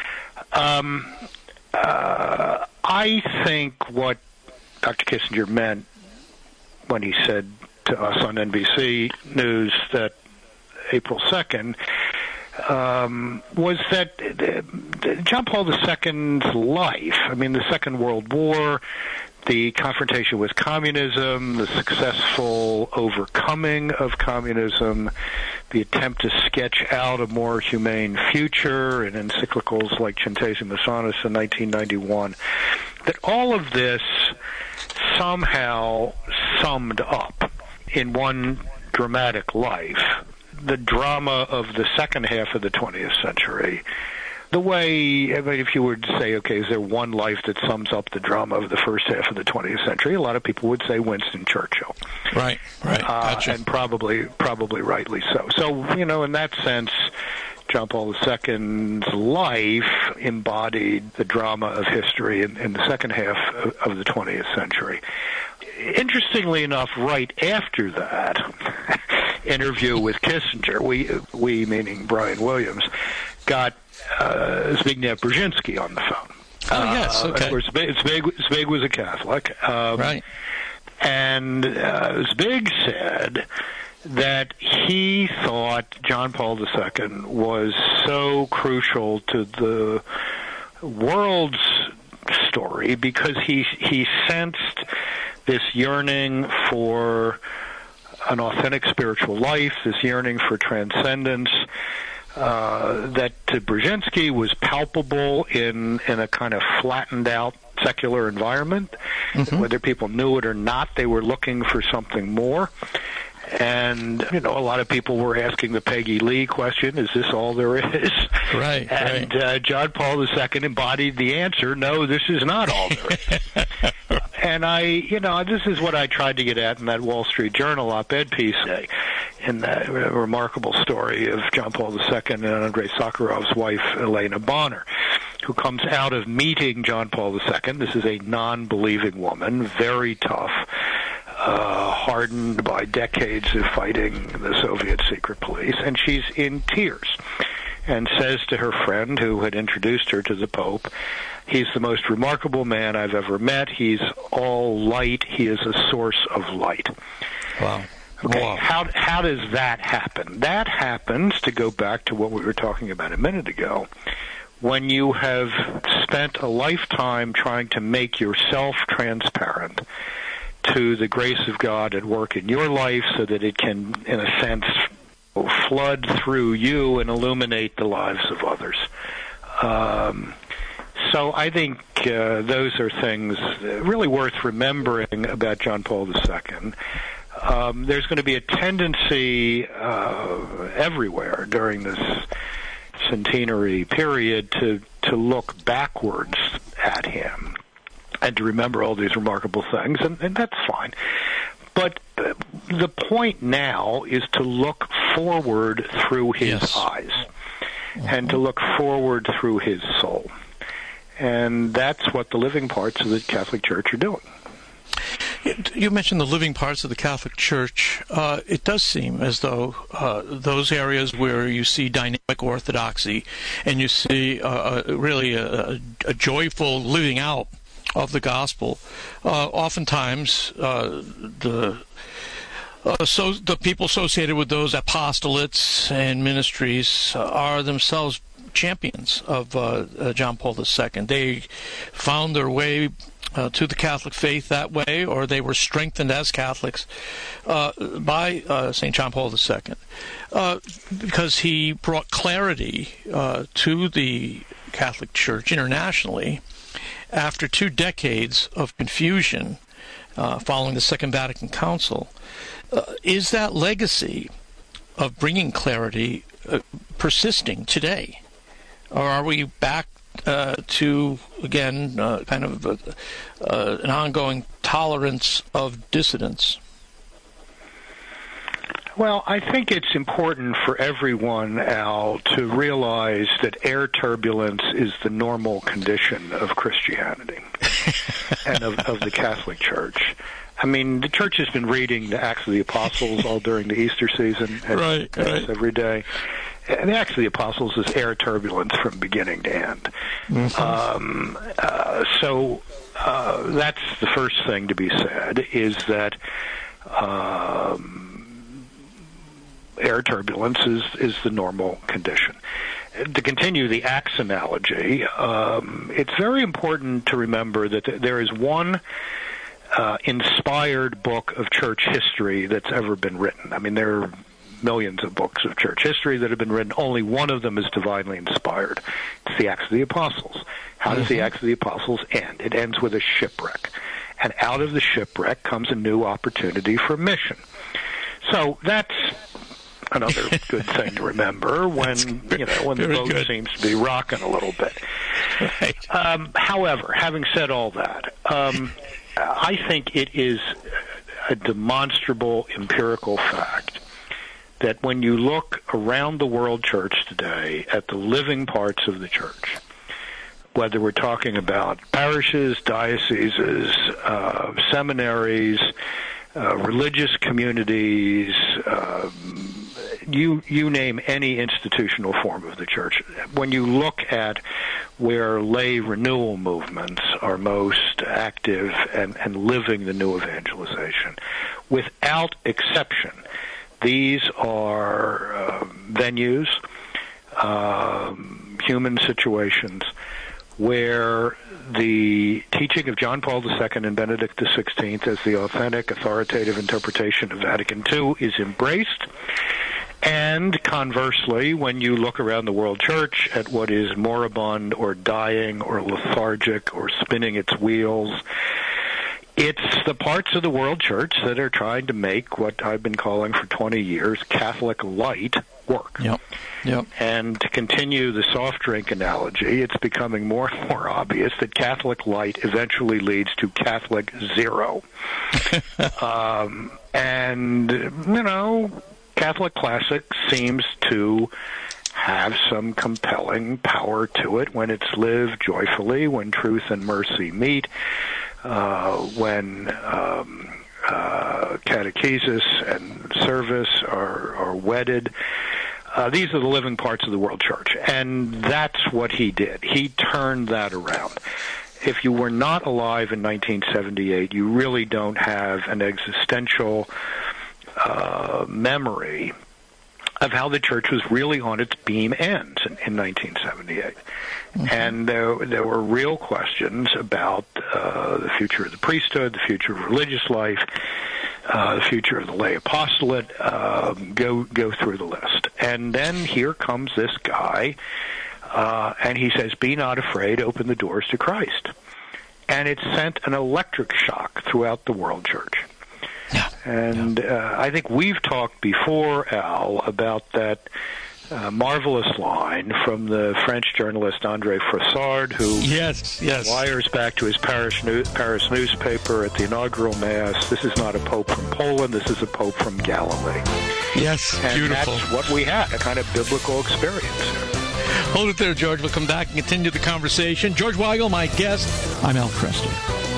I think what Dr. Kissinger meant when he said to us on NBC News that April 2nd was that John Paul II's life, the Second World War, the confrontation with communism, the successful overcoming of communism, the attempt to sketch out a more humane future in encyclicals like Centesimus Annus in 1991, that all of this somehow summed up in one dramatic life the drama of the second half of the 20th century. The way, if you were to say, okay, is there one life that sums up the drama of the first half of the 20th century? A lot of people would say Winston Churchill. Right. Gotcha. And probably rightly so. So, in that sense, John Paul II's life embodied the drama of history in the second half of the 20th century. Interestingly enough, right after that interview with Kissinger, we meaning Brian Williams, got Zbigniew Brzezinski on the phone. Oh, yes, okay. Of course, Zbig was a Catholic. Right. And Zbig said that he thought John Paul II was so crucial to the world's story because he sensed this yearning for an authentic spiritual life, this yearning for transcendence, that to Brzezinski was palpable in a kind of flattened out secular environment. Mm-hmm. Whether people knew it or not, they were looking for something more. And, a lot of people were asking the Peggy Lee question, is this all there is? Right. And John Paul II embodied the answer, no, this is not all there is. And this is what I tried to get at in that Wall Street Journal op-ed piece in that remarkable story of John Paul II and Andrei Sakharov's wife, Elena Bonner, who comes out of meeting John Paul II. This is a non-believing woman, very tough, hardened by decades of fighting the Soviet secret police, and she's in tears and says to her friend who had introduced her to the Pope, he's the most remarkable man I've ever met. He's all light. He is a source of light. Wow. Okay, wow. How does that happen? That happens, to go back to what we were talking about a minute ago, when you have spent a lifetime trying to make yourself transparent to the grace of God at work in your life so that it can, in a sense, flood through you and illuminate the lives of others. So I think those are things really worth remembering about John Paul II. There's going to be a tendency everywhere during this centenary period to look backwards at him and to remember all these remarkable things, and that's fine. But the point now is to look forward through his eyes and to look forward through his soul. And that's what the living parts of the Catholic Church are doing. You mentioned the living parts of the Catholic Church. It does seem as though those areas where you see dynamic orthodoxy and you see really a joyful living out of the gospel, oftentimes the people associated with those apostolates and ministries are themselves champions of John Paul II. They found their way to the Catholic faith that way, or they were strengthened as Catholics by St. John Paul II, because he brought clarity to the Catholic Church internationally after 2 decades of confusion following the Second Vatican Council. Is that legacy of bringing clarity persisting today? Or are we back to, again, kind of an ongoing tolerance of dissidence? Well, I think it's important for everyone, Al, to realize that air turbulence is the normal condition of Christianity and of the Catholic Church. I mean, the Church has been reading the Acts of the Apostles all during the Easter season, every day. And the Acts of the Apostles is air turbulence from beginning to end. Mm-hmm. So that's the first thing to be said, is that air turbulence is the normal condition. To continue the Acts analogy, it's very important to remember that there is one inspired book of church history that's ever been written. I mean, there are millions of books of church history that have been written. Only one of them is divinely inspired. It's the Acts of the Apostles. How does the Acts of the Apostles end? It ends with a shipwreck. And out of the shipwreck comes a new opportunity for mission. So that's another good thing to remember when the boat seems to be rocking a little bit. Right. However, having said all that, I think it is a demonstrable empirical fact that when you look around the world church today at the living parts of the church, whether we're talking about parishes, dioceses, seminaries, religious communities, you name any institutional form of the church. When you look at where lay renewal movements are most active and living the new evangelization, without exception, these are venues, human situations where the teaching of John Paul II and Benedict XVI as the authentic, authoritative interpretation of Vatican II is embraced. And conversely, when you look around the world church at what is moribund or dying or lethargic or spinning its wheels, it's the parts of the world church that are trying to make what I've been calling for 20 years Catholic light work. Yep. And to continue the soft drink analogy, it's becoming more and more obvious that Catholic light eventually leads to Catholic zero. And, you know, Catholic classic seems to have some compelling power to it when it's lived joyfully, when truth and mercy meet, when catechesis and service are wedded. These are the living parts of the world church, and that's what he did. He turned that around. If you were not alive in 1978, you really don't have an existential memory of how the church was really on its beam ends in 1978. Mm-hmm. And there were real questions about the future of the priesthood, the future of religious life, the future of the lay apostolate. Go through the list. And then here comes this guy, and he says, "Be not afraid, open the doors to Christ." And it sent an electric shock throughout the world church. And I think we've talked before, Al, about that marvelous line from the French journalist André Frossard, who wires back to his Paris newspaper at the inaugural Mass, "This is not a pope from Poland, this is a pope from Galilee." Yes, and beautiful. That's what we had, a kind of biblical experience. Hold it there, George. We'll come back and continue the conversation. George Weigel, my guest. I'm Al Kresta.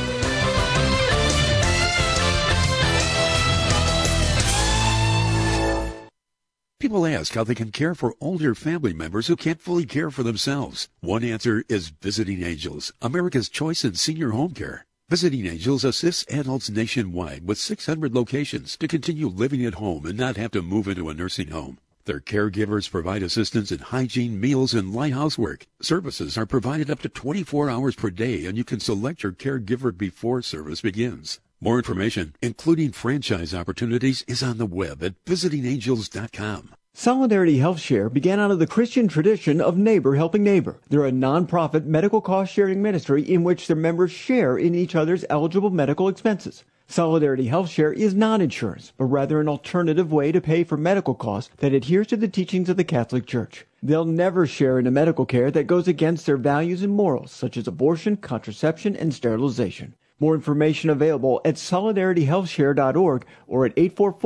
People ask how they can care for older family members who can't fully care for themselves. One answer is Visiting Angels, America's choice in senior home care. Visiting Angels assists adults nationwide with 600 locations to continue living at home and not have to move into a nursing home. Their caregivers provide assistance in hygiene, meals, and light housework. Services are provided up to 24 hours per day, and you can select your caregiver before service begins. More information, including franchise opportunities, is on the web at visitingangels.com. Solidarity Health Share began out of the Christian tradition of neighbor helping neighbor. They're a nonprofit medical cost-sharing ministry in which their members share in each other's eligible medical expenses. Solidarity Health Share is not insurance, but rather an alternative way to pay for medical costs that adheres to the teachings of the Catholic Church. They'll never share in a medical care that goes against their values and morals, such as abortion, contraception, and sterilization. More information available at solidarityhealthshare.org or at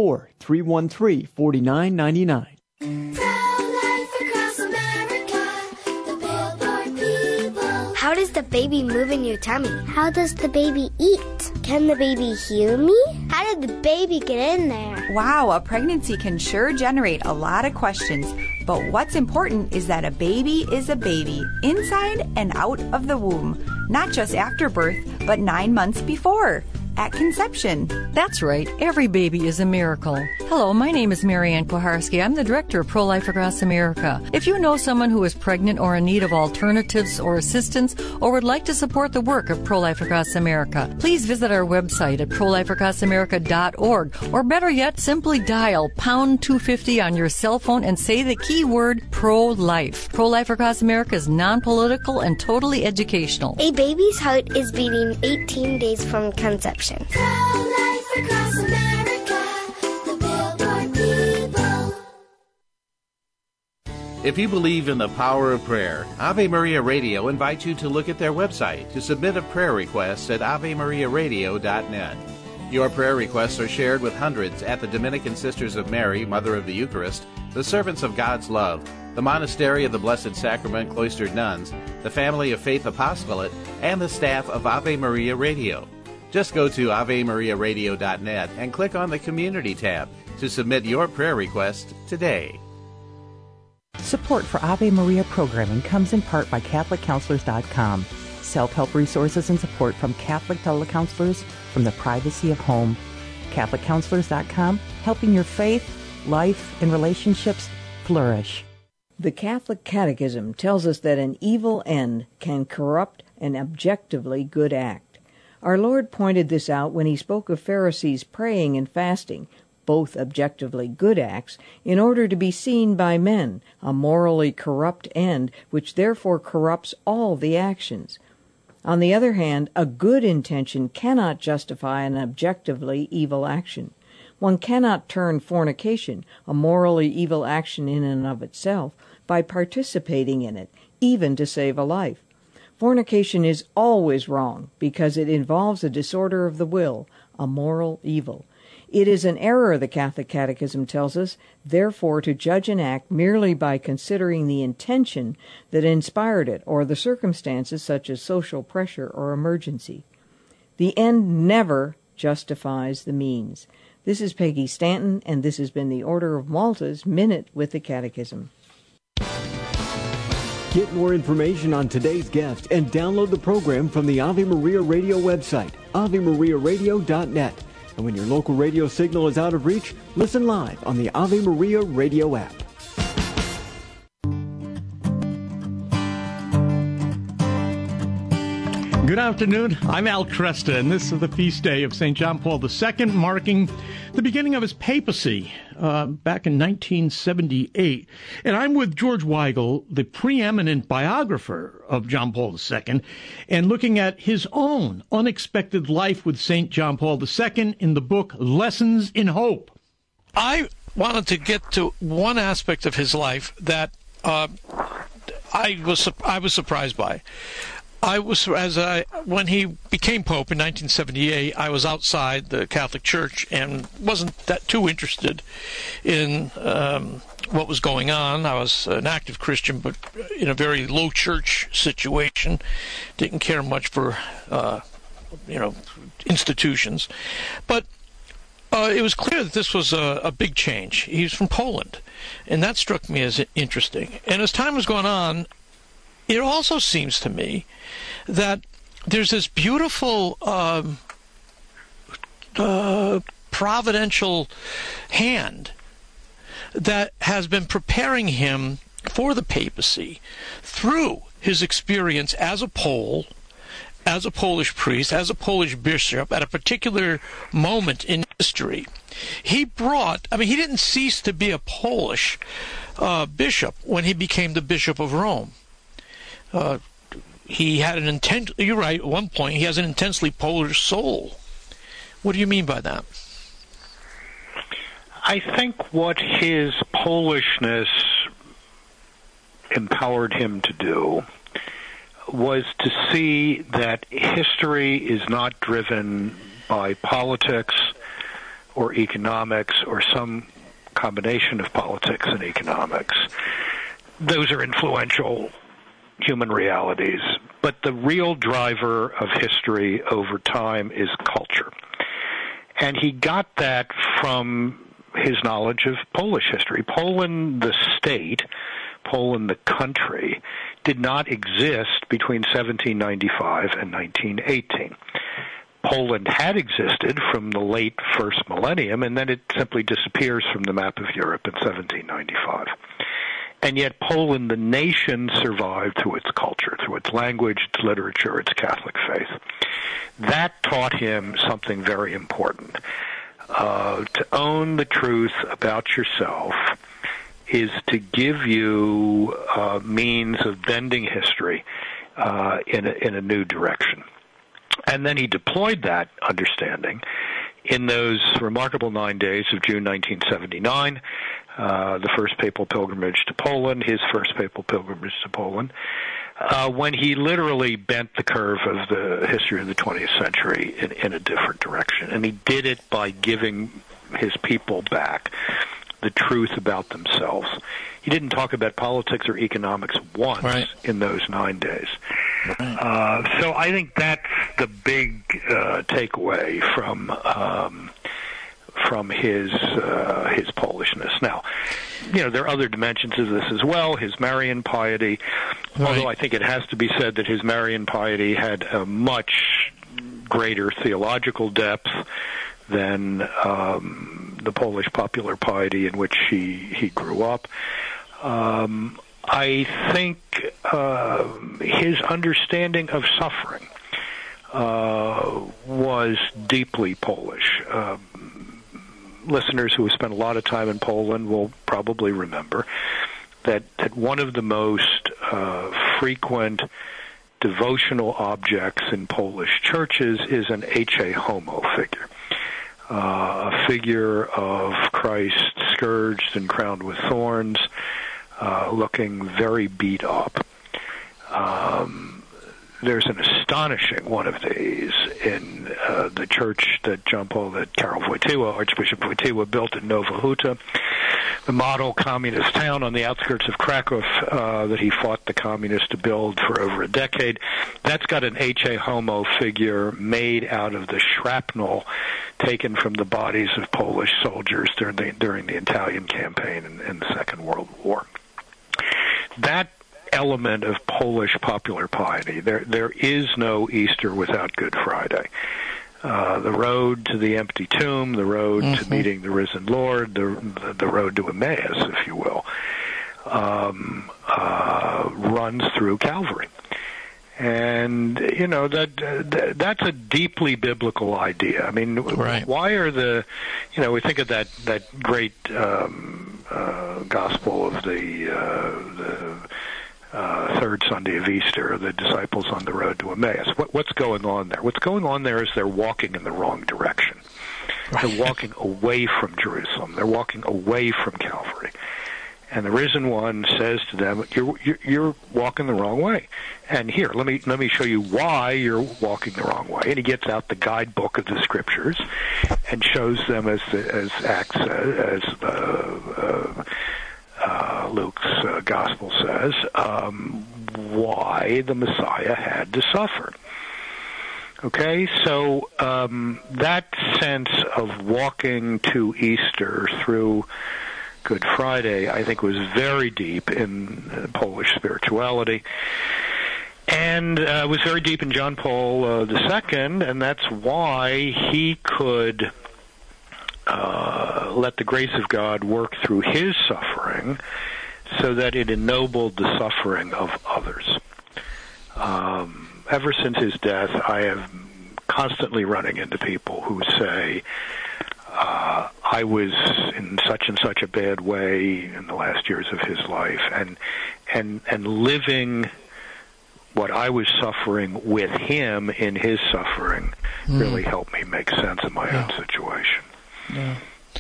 844-313-4999. How does the baby move in your tummy? How does the baby eat? Can the baby hear me? How did the baby get in there? Wow, a pregnancy can sure generate a lot of questions. But what's important is that a baby is a baby, inside and out of the womb. Not just after birth, but 9 months before. At conception. That's right. Every baby is a miracle. Hello, my name is Marianne Kuharski. I'm the director of Pro-Life Across America. If you know someone who is pregnant or in need of alternatives or assistance or would like to support the work of Pro-Life Across America, please visit our website at prolifeacrossamerica.org, or better yet, simply dial pound 250 on your cell phone and say the keyword pro-life. Pro-Life Across America is non-political and totally educational. A baby's heart is beating 18 days from conception. Pro-life across America, the Billboard people. If you believe in the power of prayer, Ave Maria Radio invites you to look at their website to submit a prayer request at AveMariaRadio.net. Your prayer requests are shared with hundreds at the Dominican Sisters of Mary, Mother of the Eucharist, the Servants of God's Love, the Monastery of the Blessed Sacrament Cloistered Nuns, the Family of Faith Apostolate, and the staff of Ave Maria Radio. Just go to AveMariaRadio.net and click on the Community tab to to submit your prayer request today. Support for Ave Maria programming comes in part by CatholicCounselors.com. Self-help resources and support from Catholic telecounselors from the privacy of home. CatholicCounselors.com, helping your faith, life, and relationships flourish. The Catholic Catechism tells us that an evil end can corrupt an objectively good act. Our Lord pointed this out when he spoke of Pharisees praying and fasting, both objectively good acts, in order to be seen by men, a morally corrupt end, which therefore corrupts all the actions. On the other hand, a good intention cannot justify an objectively evil action. One cannot turn fornication, a morally evil action in and of itself, by participating in it, even to save a life. Fornication is always wrong because it involves a disorder of the will, a moral evil. It is an error, the Catholic Catechism tells us, therefore, to judge an act merely by considering the intention that inspired it or the circumstances such as social pressure or emergency. The end never justifies the means. This is Peggy Stanton, and this has been the Order of Malta's Minute with the Catechism. Get more information on today's guest and download the program from the Ave Maria Radio website, AveMariaRadio.net. And when your local radio signal is out of reach, listen live on the Ave Maria Radio app. Good afternoon. I'm Al Cresta, and this is the feast day of St. John Paul II, marking the beginning of his papacy back in 1978. And I'm with George Weigel, the preeminent biographer of John Paul II, and looking at his own unexpected life with St. John Paul II in the book Lessons in Hope. I wanted to get to one aspect of his life that I was surprised by. When he became Pope in 1978, I was outside the Catholic Church and wasn't that too interested in what was going on. I was an active Christian, but in a very low church situation. Didn't care much for, institutions. But it was clear that this was a big change. He was from Poland, and that struck me as interesting. And as time was going on, it also seems to me that there's this beautiful providential hand that has been preparing him for the papacy through his experience as a Pole, as a Polish priest, as a Polish bishop at a particular moment in history. He didn't cease to be a Polish bishop when he became the Bishop of Rome. He had you're right, at one point, he has an intensely Polish soul. What do you mean by that? I think what his Polishness empowered him to do was to see that history is not driven by politics or economics or some combination of politics and economics. Those are influential human realities, but the real driver of history over time is culture. And he got that from his knowledge of Polish history. Poland, the state, Poland, the country, did not exist between 1795 and 1918. Poland had existed from the late first millennium, and then it simply disappears from the map of Europe in 1795. And yet Poland, the nation, survived through its culture, through its language, its literature, its Catholic faith. That taught him something very important. To own the truth about yourself is to give you means of bending history in a new direction. And then he deployed that understanding in those remarkable 9 days of June 1979, the first papal pilgrimage to Poland, his first papal pilgrimage to Poland, when he literally bent the curve of the history of the 20th century in a different direction. And he did it by giving his people back the truth about themselves. He didn't talk about politics or economics once in those 9 days. So I think that's the big takeaway from his Polishness. Now, there are other dimensions of this as well. His Marian piety, although I think it has to be said that his Marian piety had a much greater theological depth than the Polish popular piety in which he grew up. I think his understanding of suffering was deeply Polish. Listeners who have spent a lot of time in Poland will probably remember that one of the most frequent devotional objects in Polish churches is an H.A. Homo figure, a figure of Christ scourged and crowned with thorns, looking very beat up. There's an astonishing one of these in the church that Karol Wojtyła, Archbishop Wojtyła, built in Nowa Huta, the model communist town on the outskirts of Krakow that he fought the communists to build for over a decade. That's got an H.A. Homo figure made out of the shrapnel taken from the bodies of Polish soldiers during the Italian campaign in the Second World War. That element of Polish popular piety. There is no Easter without Good Friday. The road to the empty tomb, the road to meeting the risen Lord, the road to Emmaus, if you will, runs through Calvary. And, that's a deeply biblical idea. I mean, why are we think of that great gospel of the third Sunday of Easter, the disciples on the road to Emmaus. What's going on there? What's going on there is they're walking in the wrong direction. They're walking away from Jerusalem. They're walking away from Calvary. And the risen one says to them, "You're walking the wrong way. And here, let me show you why you're walking the wrong way." And he gets out the guidebook of the Scriptures and shows them, as Acts says, Luke's gospel says, why the Messiah had to suffer. Okay, so that sense of walking to Easter through Good Friday, I think, was very deep in Polish spirituality, and was very deep in John Paul II, and that's why he could let the grace of God work through his suffering so that it ennobled the suffering of others. Ever since his death, I have constantly running into people who say, I was in such and such a bad way in the last years of his life, and living what I was suffering with him in his suffering really helped me make sense of my own situation. Yeah.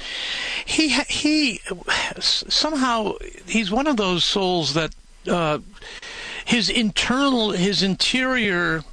He somehow, he's one of those souls that his interior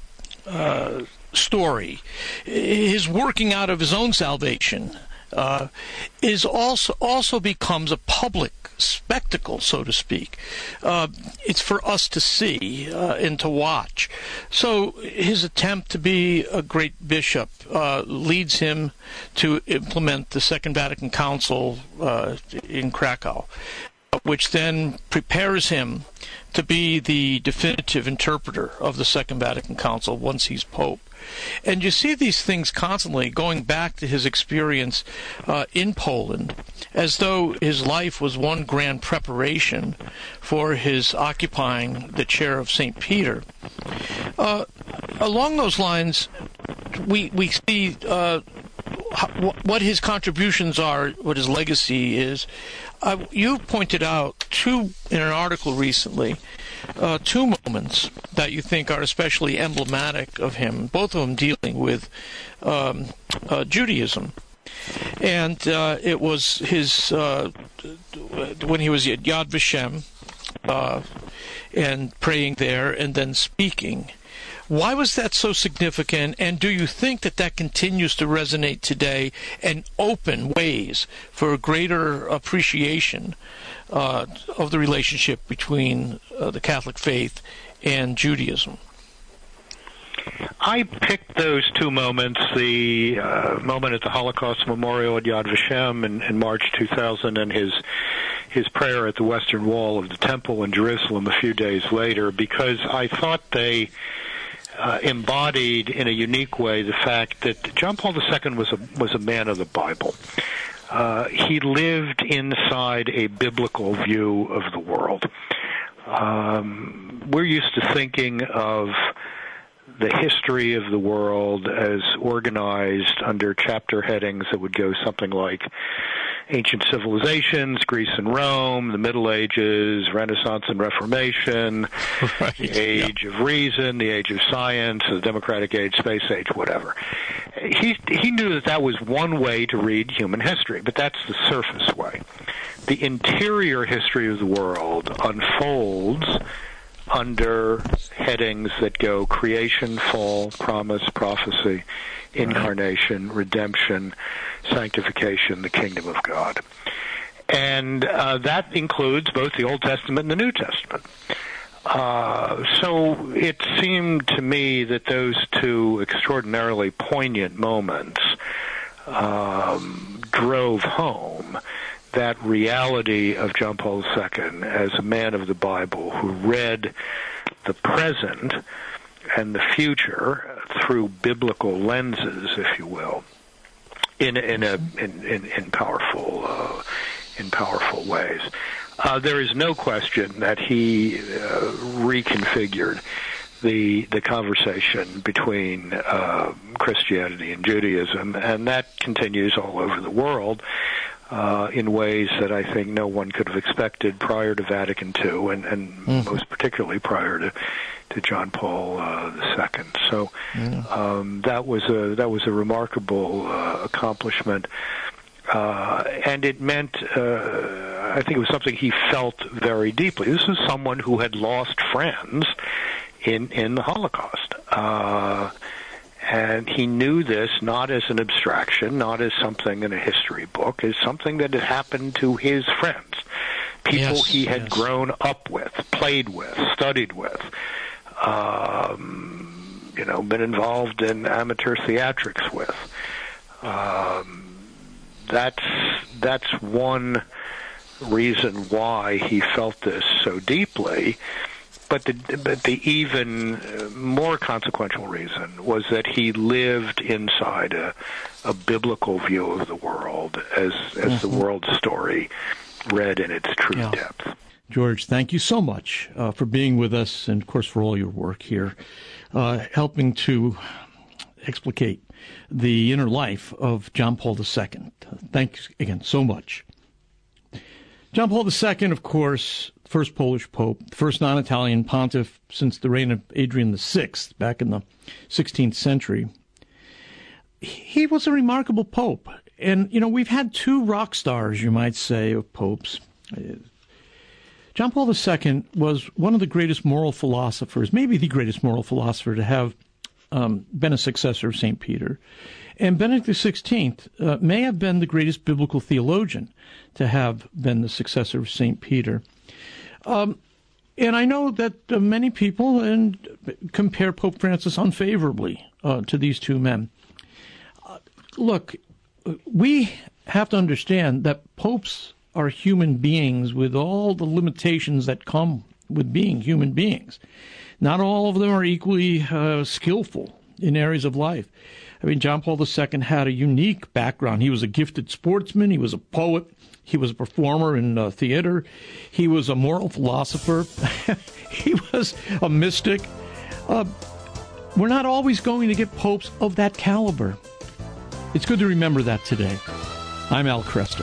story, his working out of his own salvation, is also becomes a public spectacle, so to speak. It's for us to see and to watch. So his attempt to be a great bishop leads him to implement the Second Vatican Council in Krakow, which then prepares him to be the definitive interpreter of the Second Vatican Council once he's Pope. And you see these things constantly going back to his experience in Poland, as though his life was one grand preparation for his occupying the chair of St. Peter. Along those lines, we see what his contributions are, what his legacy is. You pointed out in an article recently, two moments that you think are especially emblematic of him, both of them dealing with Judaism. And it was his when he was at Yad Vashem and praying there and then speaking. Why was that so significant, and do you think that continues to resonate today and open ways for a greater appreciation of the relationship between the Catholic faith and Judaism? I picked those two moments, the moment at the Holocaust Memorial at Yad Vashem in March 2000 and his prayer at the Western Wall of the Temple in Jerusalem a few days later, because I thought they embodied in a unique way the fact that John Paul II was a man of the Bible. He lived inside a biblical view of the world. We're used to thinking of the history of the world as organized under chapter headings that would go something like ancient civilizations, Greece and Rome, the Middle Ages, Renaissance and Reformation, the Age of Reason, the Age of Science, the Democratic Age, Space Age, whatever. He knew that was one way to read human history, but that's the surface way. The interior history of the world unfolds under headings that go creation, fall, promise, prophecy, incarnation, redemption, sanctification, the kingdom of God. And that includes both the Old Testament and the New Testament. So it seemed to me that those two extraordinarily poignant moments drove home that reality of John Paul II as a man of the Bible who read the present and the future through biblical lenses, if you will, in powerful ways. There is no question that he reconfigured the conversation between Christianity and Judaism, and that continues all over the world in ways that I think no one could have expected prior to Vatican II, and most particularly prior to John Paul II. So that was a remarkable accomplishment, and it meant I think it was something he felt very deeply. This was someone who had lost friends in the Holocaust. And he knew this not as an abstraction, not as something in a history book, as something that had happened to his friends, people he had grown up with, played with, studied with, been involved in amateur theatrics with. That's one reason why he felt this so deeply. But the even more consequential reason was that he lived inside a biblical view of the world as the world story read in its true depth. George, thank you so much for being with us and, of course, for all your work here, helping to explicate the inner life of John Paul II. Thanks again so much. John Paul II, of course, first Polish pope, first non-Italian pontiff since the reign of Adrian VI back in the 16th century. He was a remarkable pope. And, we've had two rock stars, you might say, of popes. John Paul II was one of the greatest moral philosophers, maybe the greatest moral philosopher to have been a successor of St. Peter. And Benedict XVI may have been the greatest biblical theologian to have been the successor of St. Peter. And I know that many people compare Pope Francis unfavorably to these two men. Look, we have to understand that popes are human beings with all the limitations that come with being human beings. Not all of them are equally skillful in areas of life. I mean, John Paul II had a unique background. He was a gifted sportsman. He was a poet. He was a performer in theater. He was a moral philosopher. He was a mystic. We're not always going to get popes of that caliber. It's good to remember that today. I'm Al Kresta.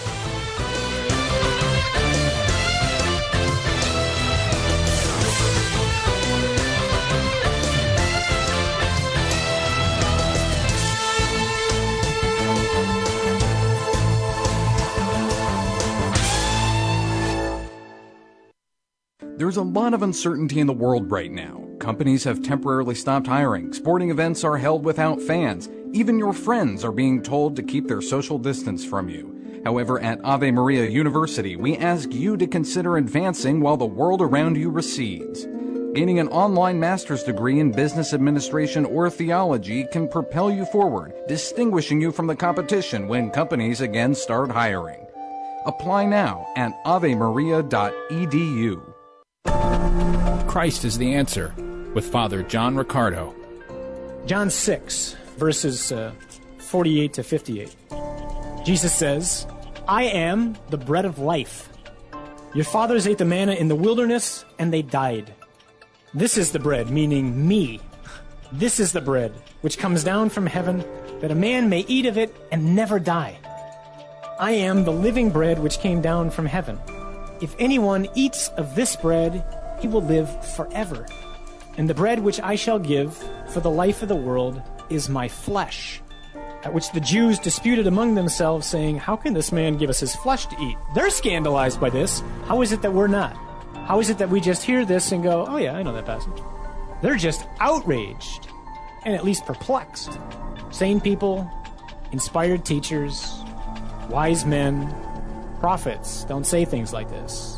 There's a lot of uncertainty in the world right now. Companies have temporarily stopped hiring. Sporting events are held without fans. Even your friends are being told to keep their social distance from you. However, at Ave Maria University, we ask you to consider advancing while the world around you recedes. Gaining an online master's degree in business administration or theology can propel you forward, distinguishing you from the competition when companies again start hiring. Apply now at avemaria.edu. Christ is the answer, with Father John Riccardo. John 6, verses 48 to 58. Jesus says, I am the bread of life. Your fathers ate the manna in the wilderness, and they died. This is the bread, meaning me. This is the bread which comes down from heaven, that a man may eat of it and never die. I am the living bread which came down from heaven. If anyone eats of this bread, he will live forever. And the bread which I shall give for the life of the world is my flesh. At which the Jews disputed among themselves, saying, how can this man give us his flesh to eat? They're scandalized by this. How is it that we're not? How is it that we just hear this and go, oh yeah, I know that passage? They're just outraged and at least perplexed. Sane people, inspired teachers, wise men, prophets don't say things like this.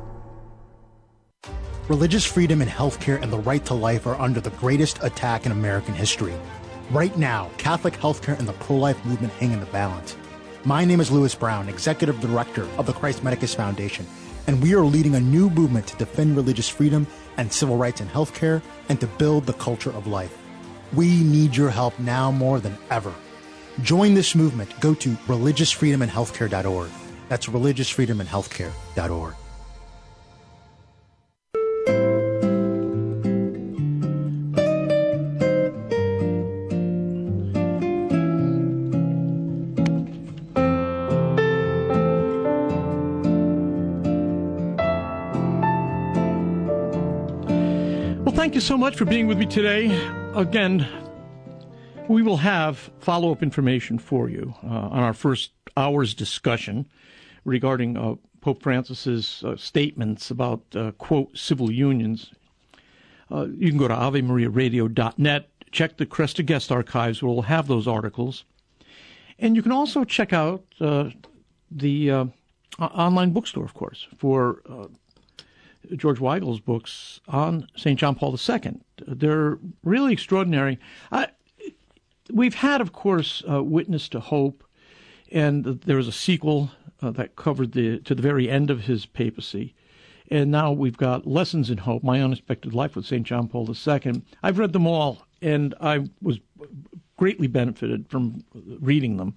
Religious freedom and healthcare and the right to life are under the greatest attack in American history. Right now, Catholic healthcare and the pro-life movement hang in the balance. My name is Louis Brown, Executive Director of the Christ Medicus Foundation, and we are leading a new movement to defend religious freedom and civil rights in healthcare and to build the culture of life. We need your help now more than ever. Join this movement. Go to religiousfreedomandhealthcare.org. That's religiousfreedomandhealthcare.org. Thank you so much for being with me today. Again, we will have follow-up information for you on our first hour's discussion regarding Pope Francis's statements about, quote, civil unions. You can go to AveMariaRadio.net, check the Cresta Guest Archives, where we'll have those articles. And you can also check out the online bookstore, of course, for George Weigel's books on St. John Paul II. They're really extraordinary. We've had, of course, Witness to Hope, and there was a sequel that covered to the very end of his papacy. And now we've got Lessons in Hope, My Unexpected Life with St. John Paul II. I've read them all, and I was greatly benefited from reading them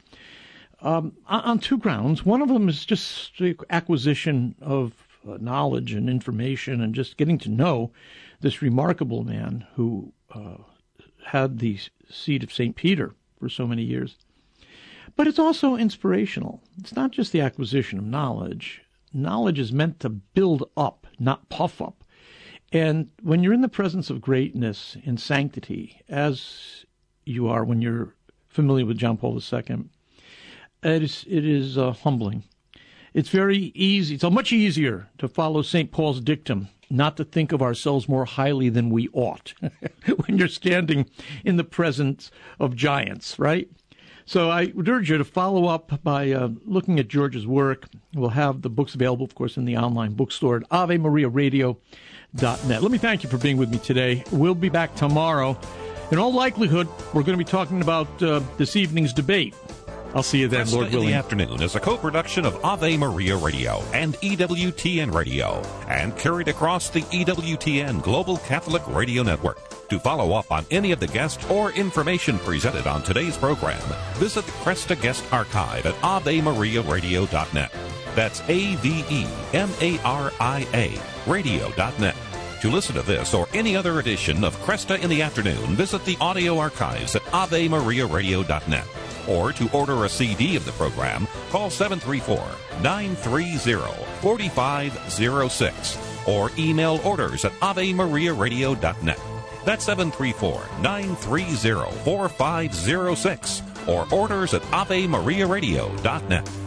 on two grounds. One of them is just the acquisition of knowledge and information and just getting to know this remarkable man who had the seat of St. Peter for so many years. But it's also inspirational. It's not just the acquisition of knowledge. Knowledge is meant to build up, not puff up. And when you're in the presence of greatness and sanctity, as you are when you're familiar with John Paul II, it is humbling. It's very easy. It's much easier to follow St. Paul's dictum, not to think of ourselves more highly than we ought when you're standing in the presence of giants, right? So I would urge you to follow up by looking at George's work. We'll have the books available, of course, in the online bookstore at AveMariaRadio.net. Let me thank you for being with me today. We'll be back tomorrow. In all likelihood, we're going to be talking about this evening's debate. I'll see you then, Lord willing. In the Afternoon is a co-production of Ave Maria Radio and EWTN Radio and carried across the EWTN Global Catholic Radio Network. To follow up on any of the guests or information presented on today's program, visit the Cresta Guest Archive at AveMariaRadio.net. That's AVEMARIA Radio.net. To listen to this or any other edition of Cresta in the Afternoon, visit the audio archives at AveMariaRadio.net. Or to order a CD of the program, call 734-930-4506 or email orders at AveMariaRadio.net. That's 734-930-4506 or orders at AveMariaRadio.net.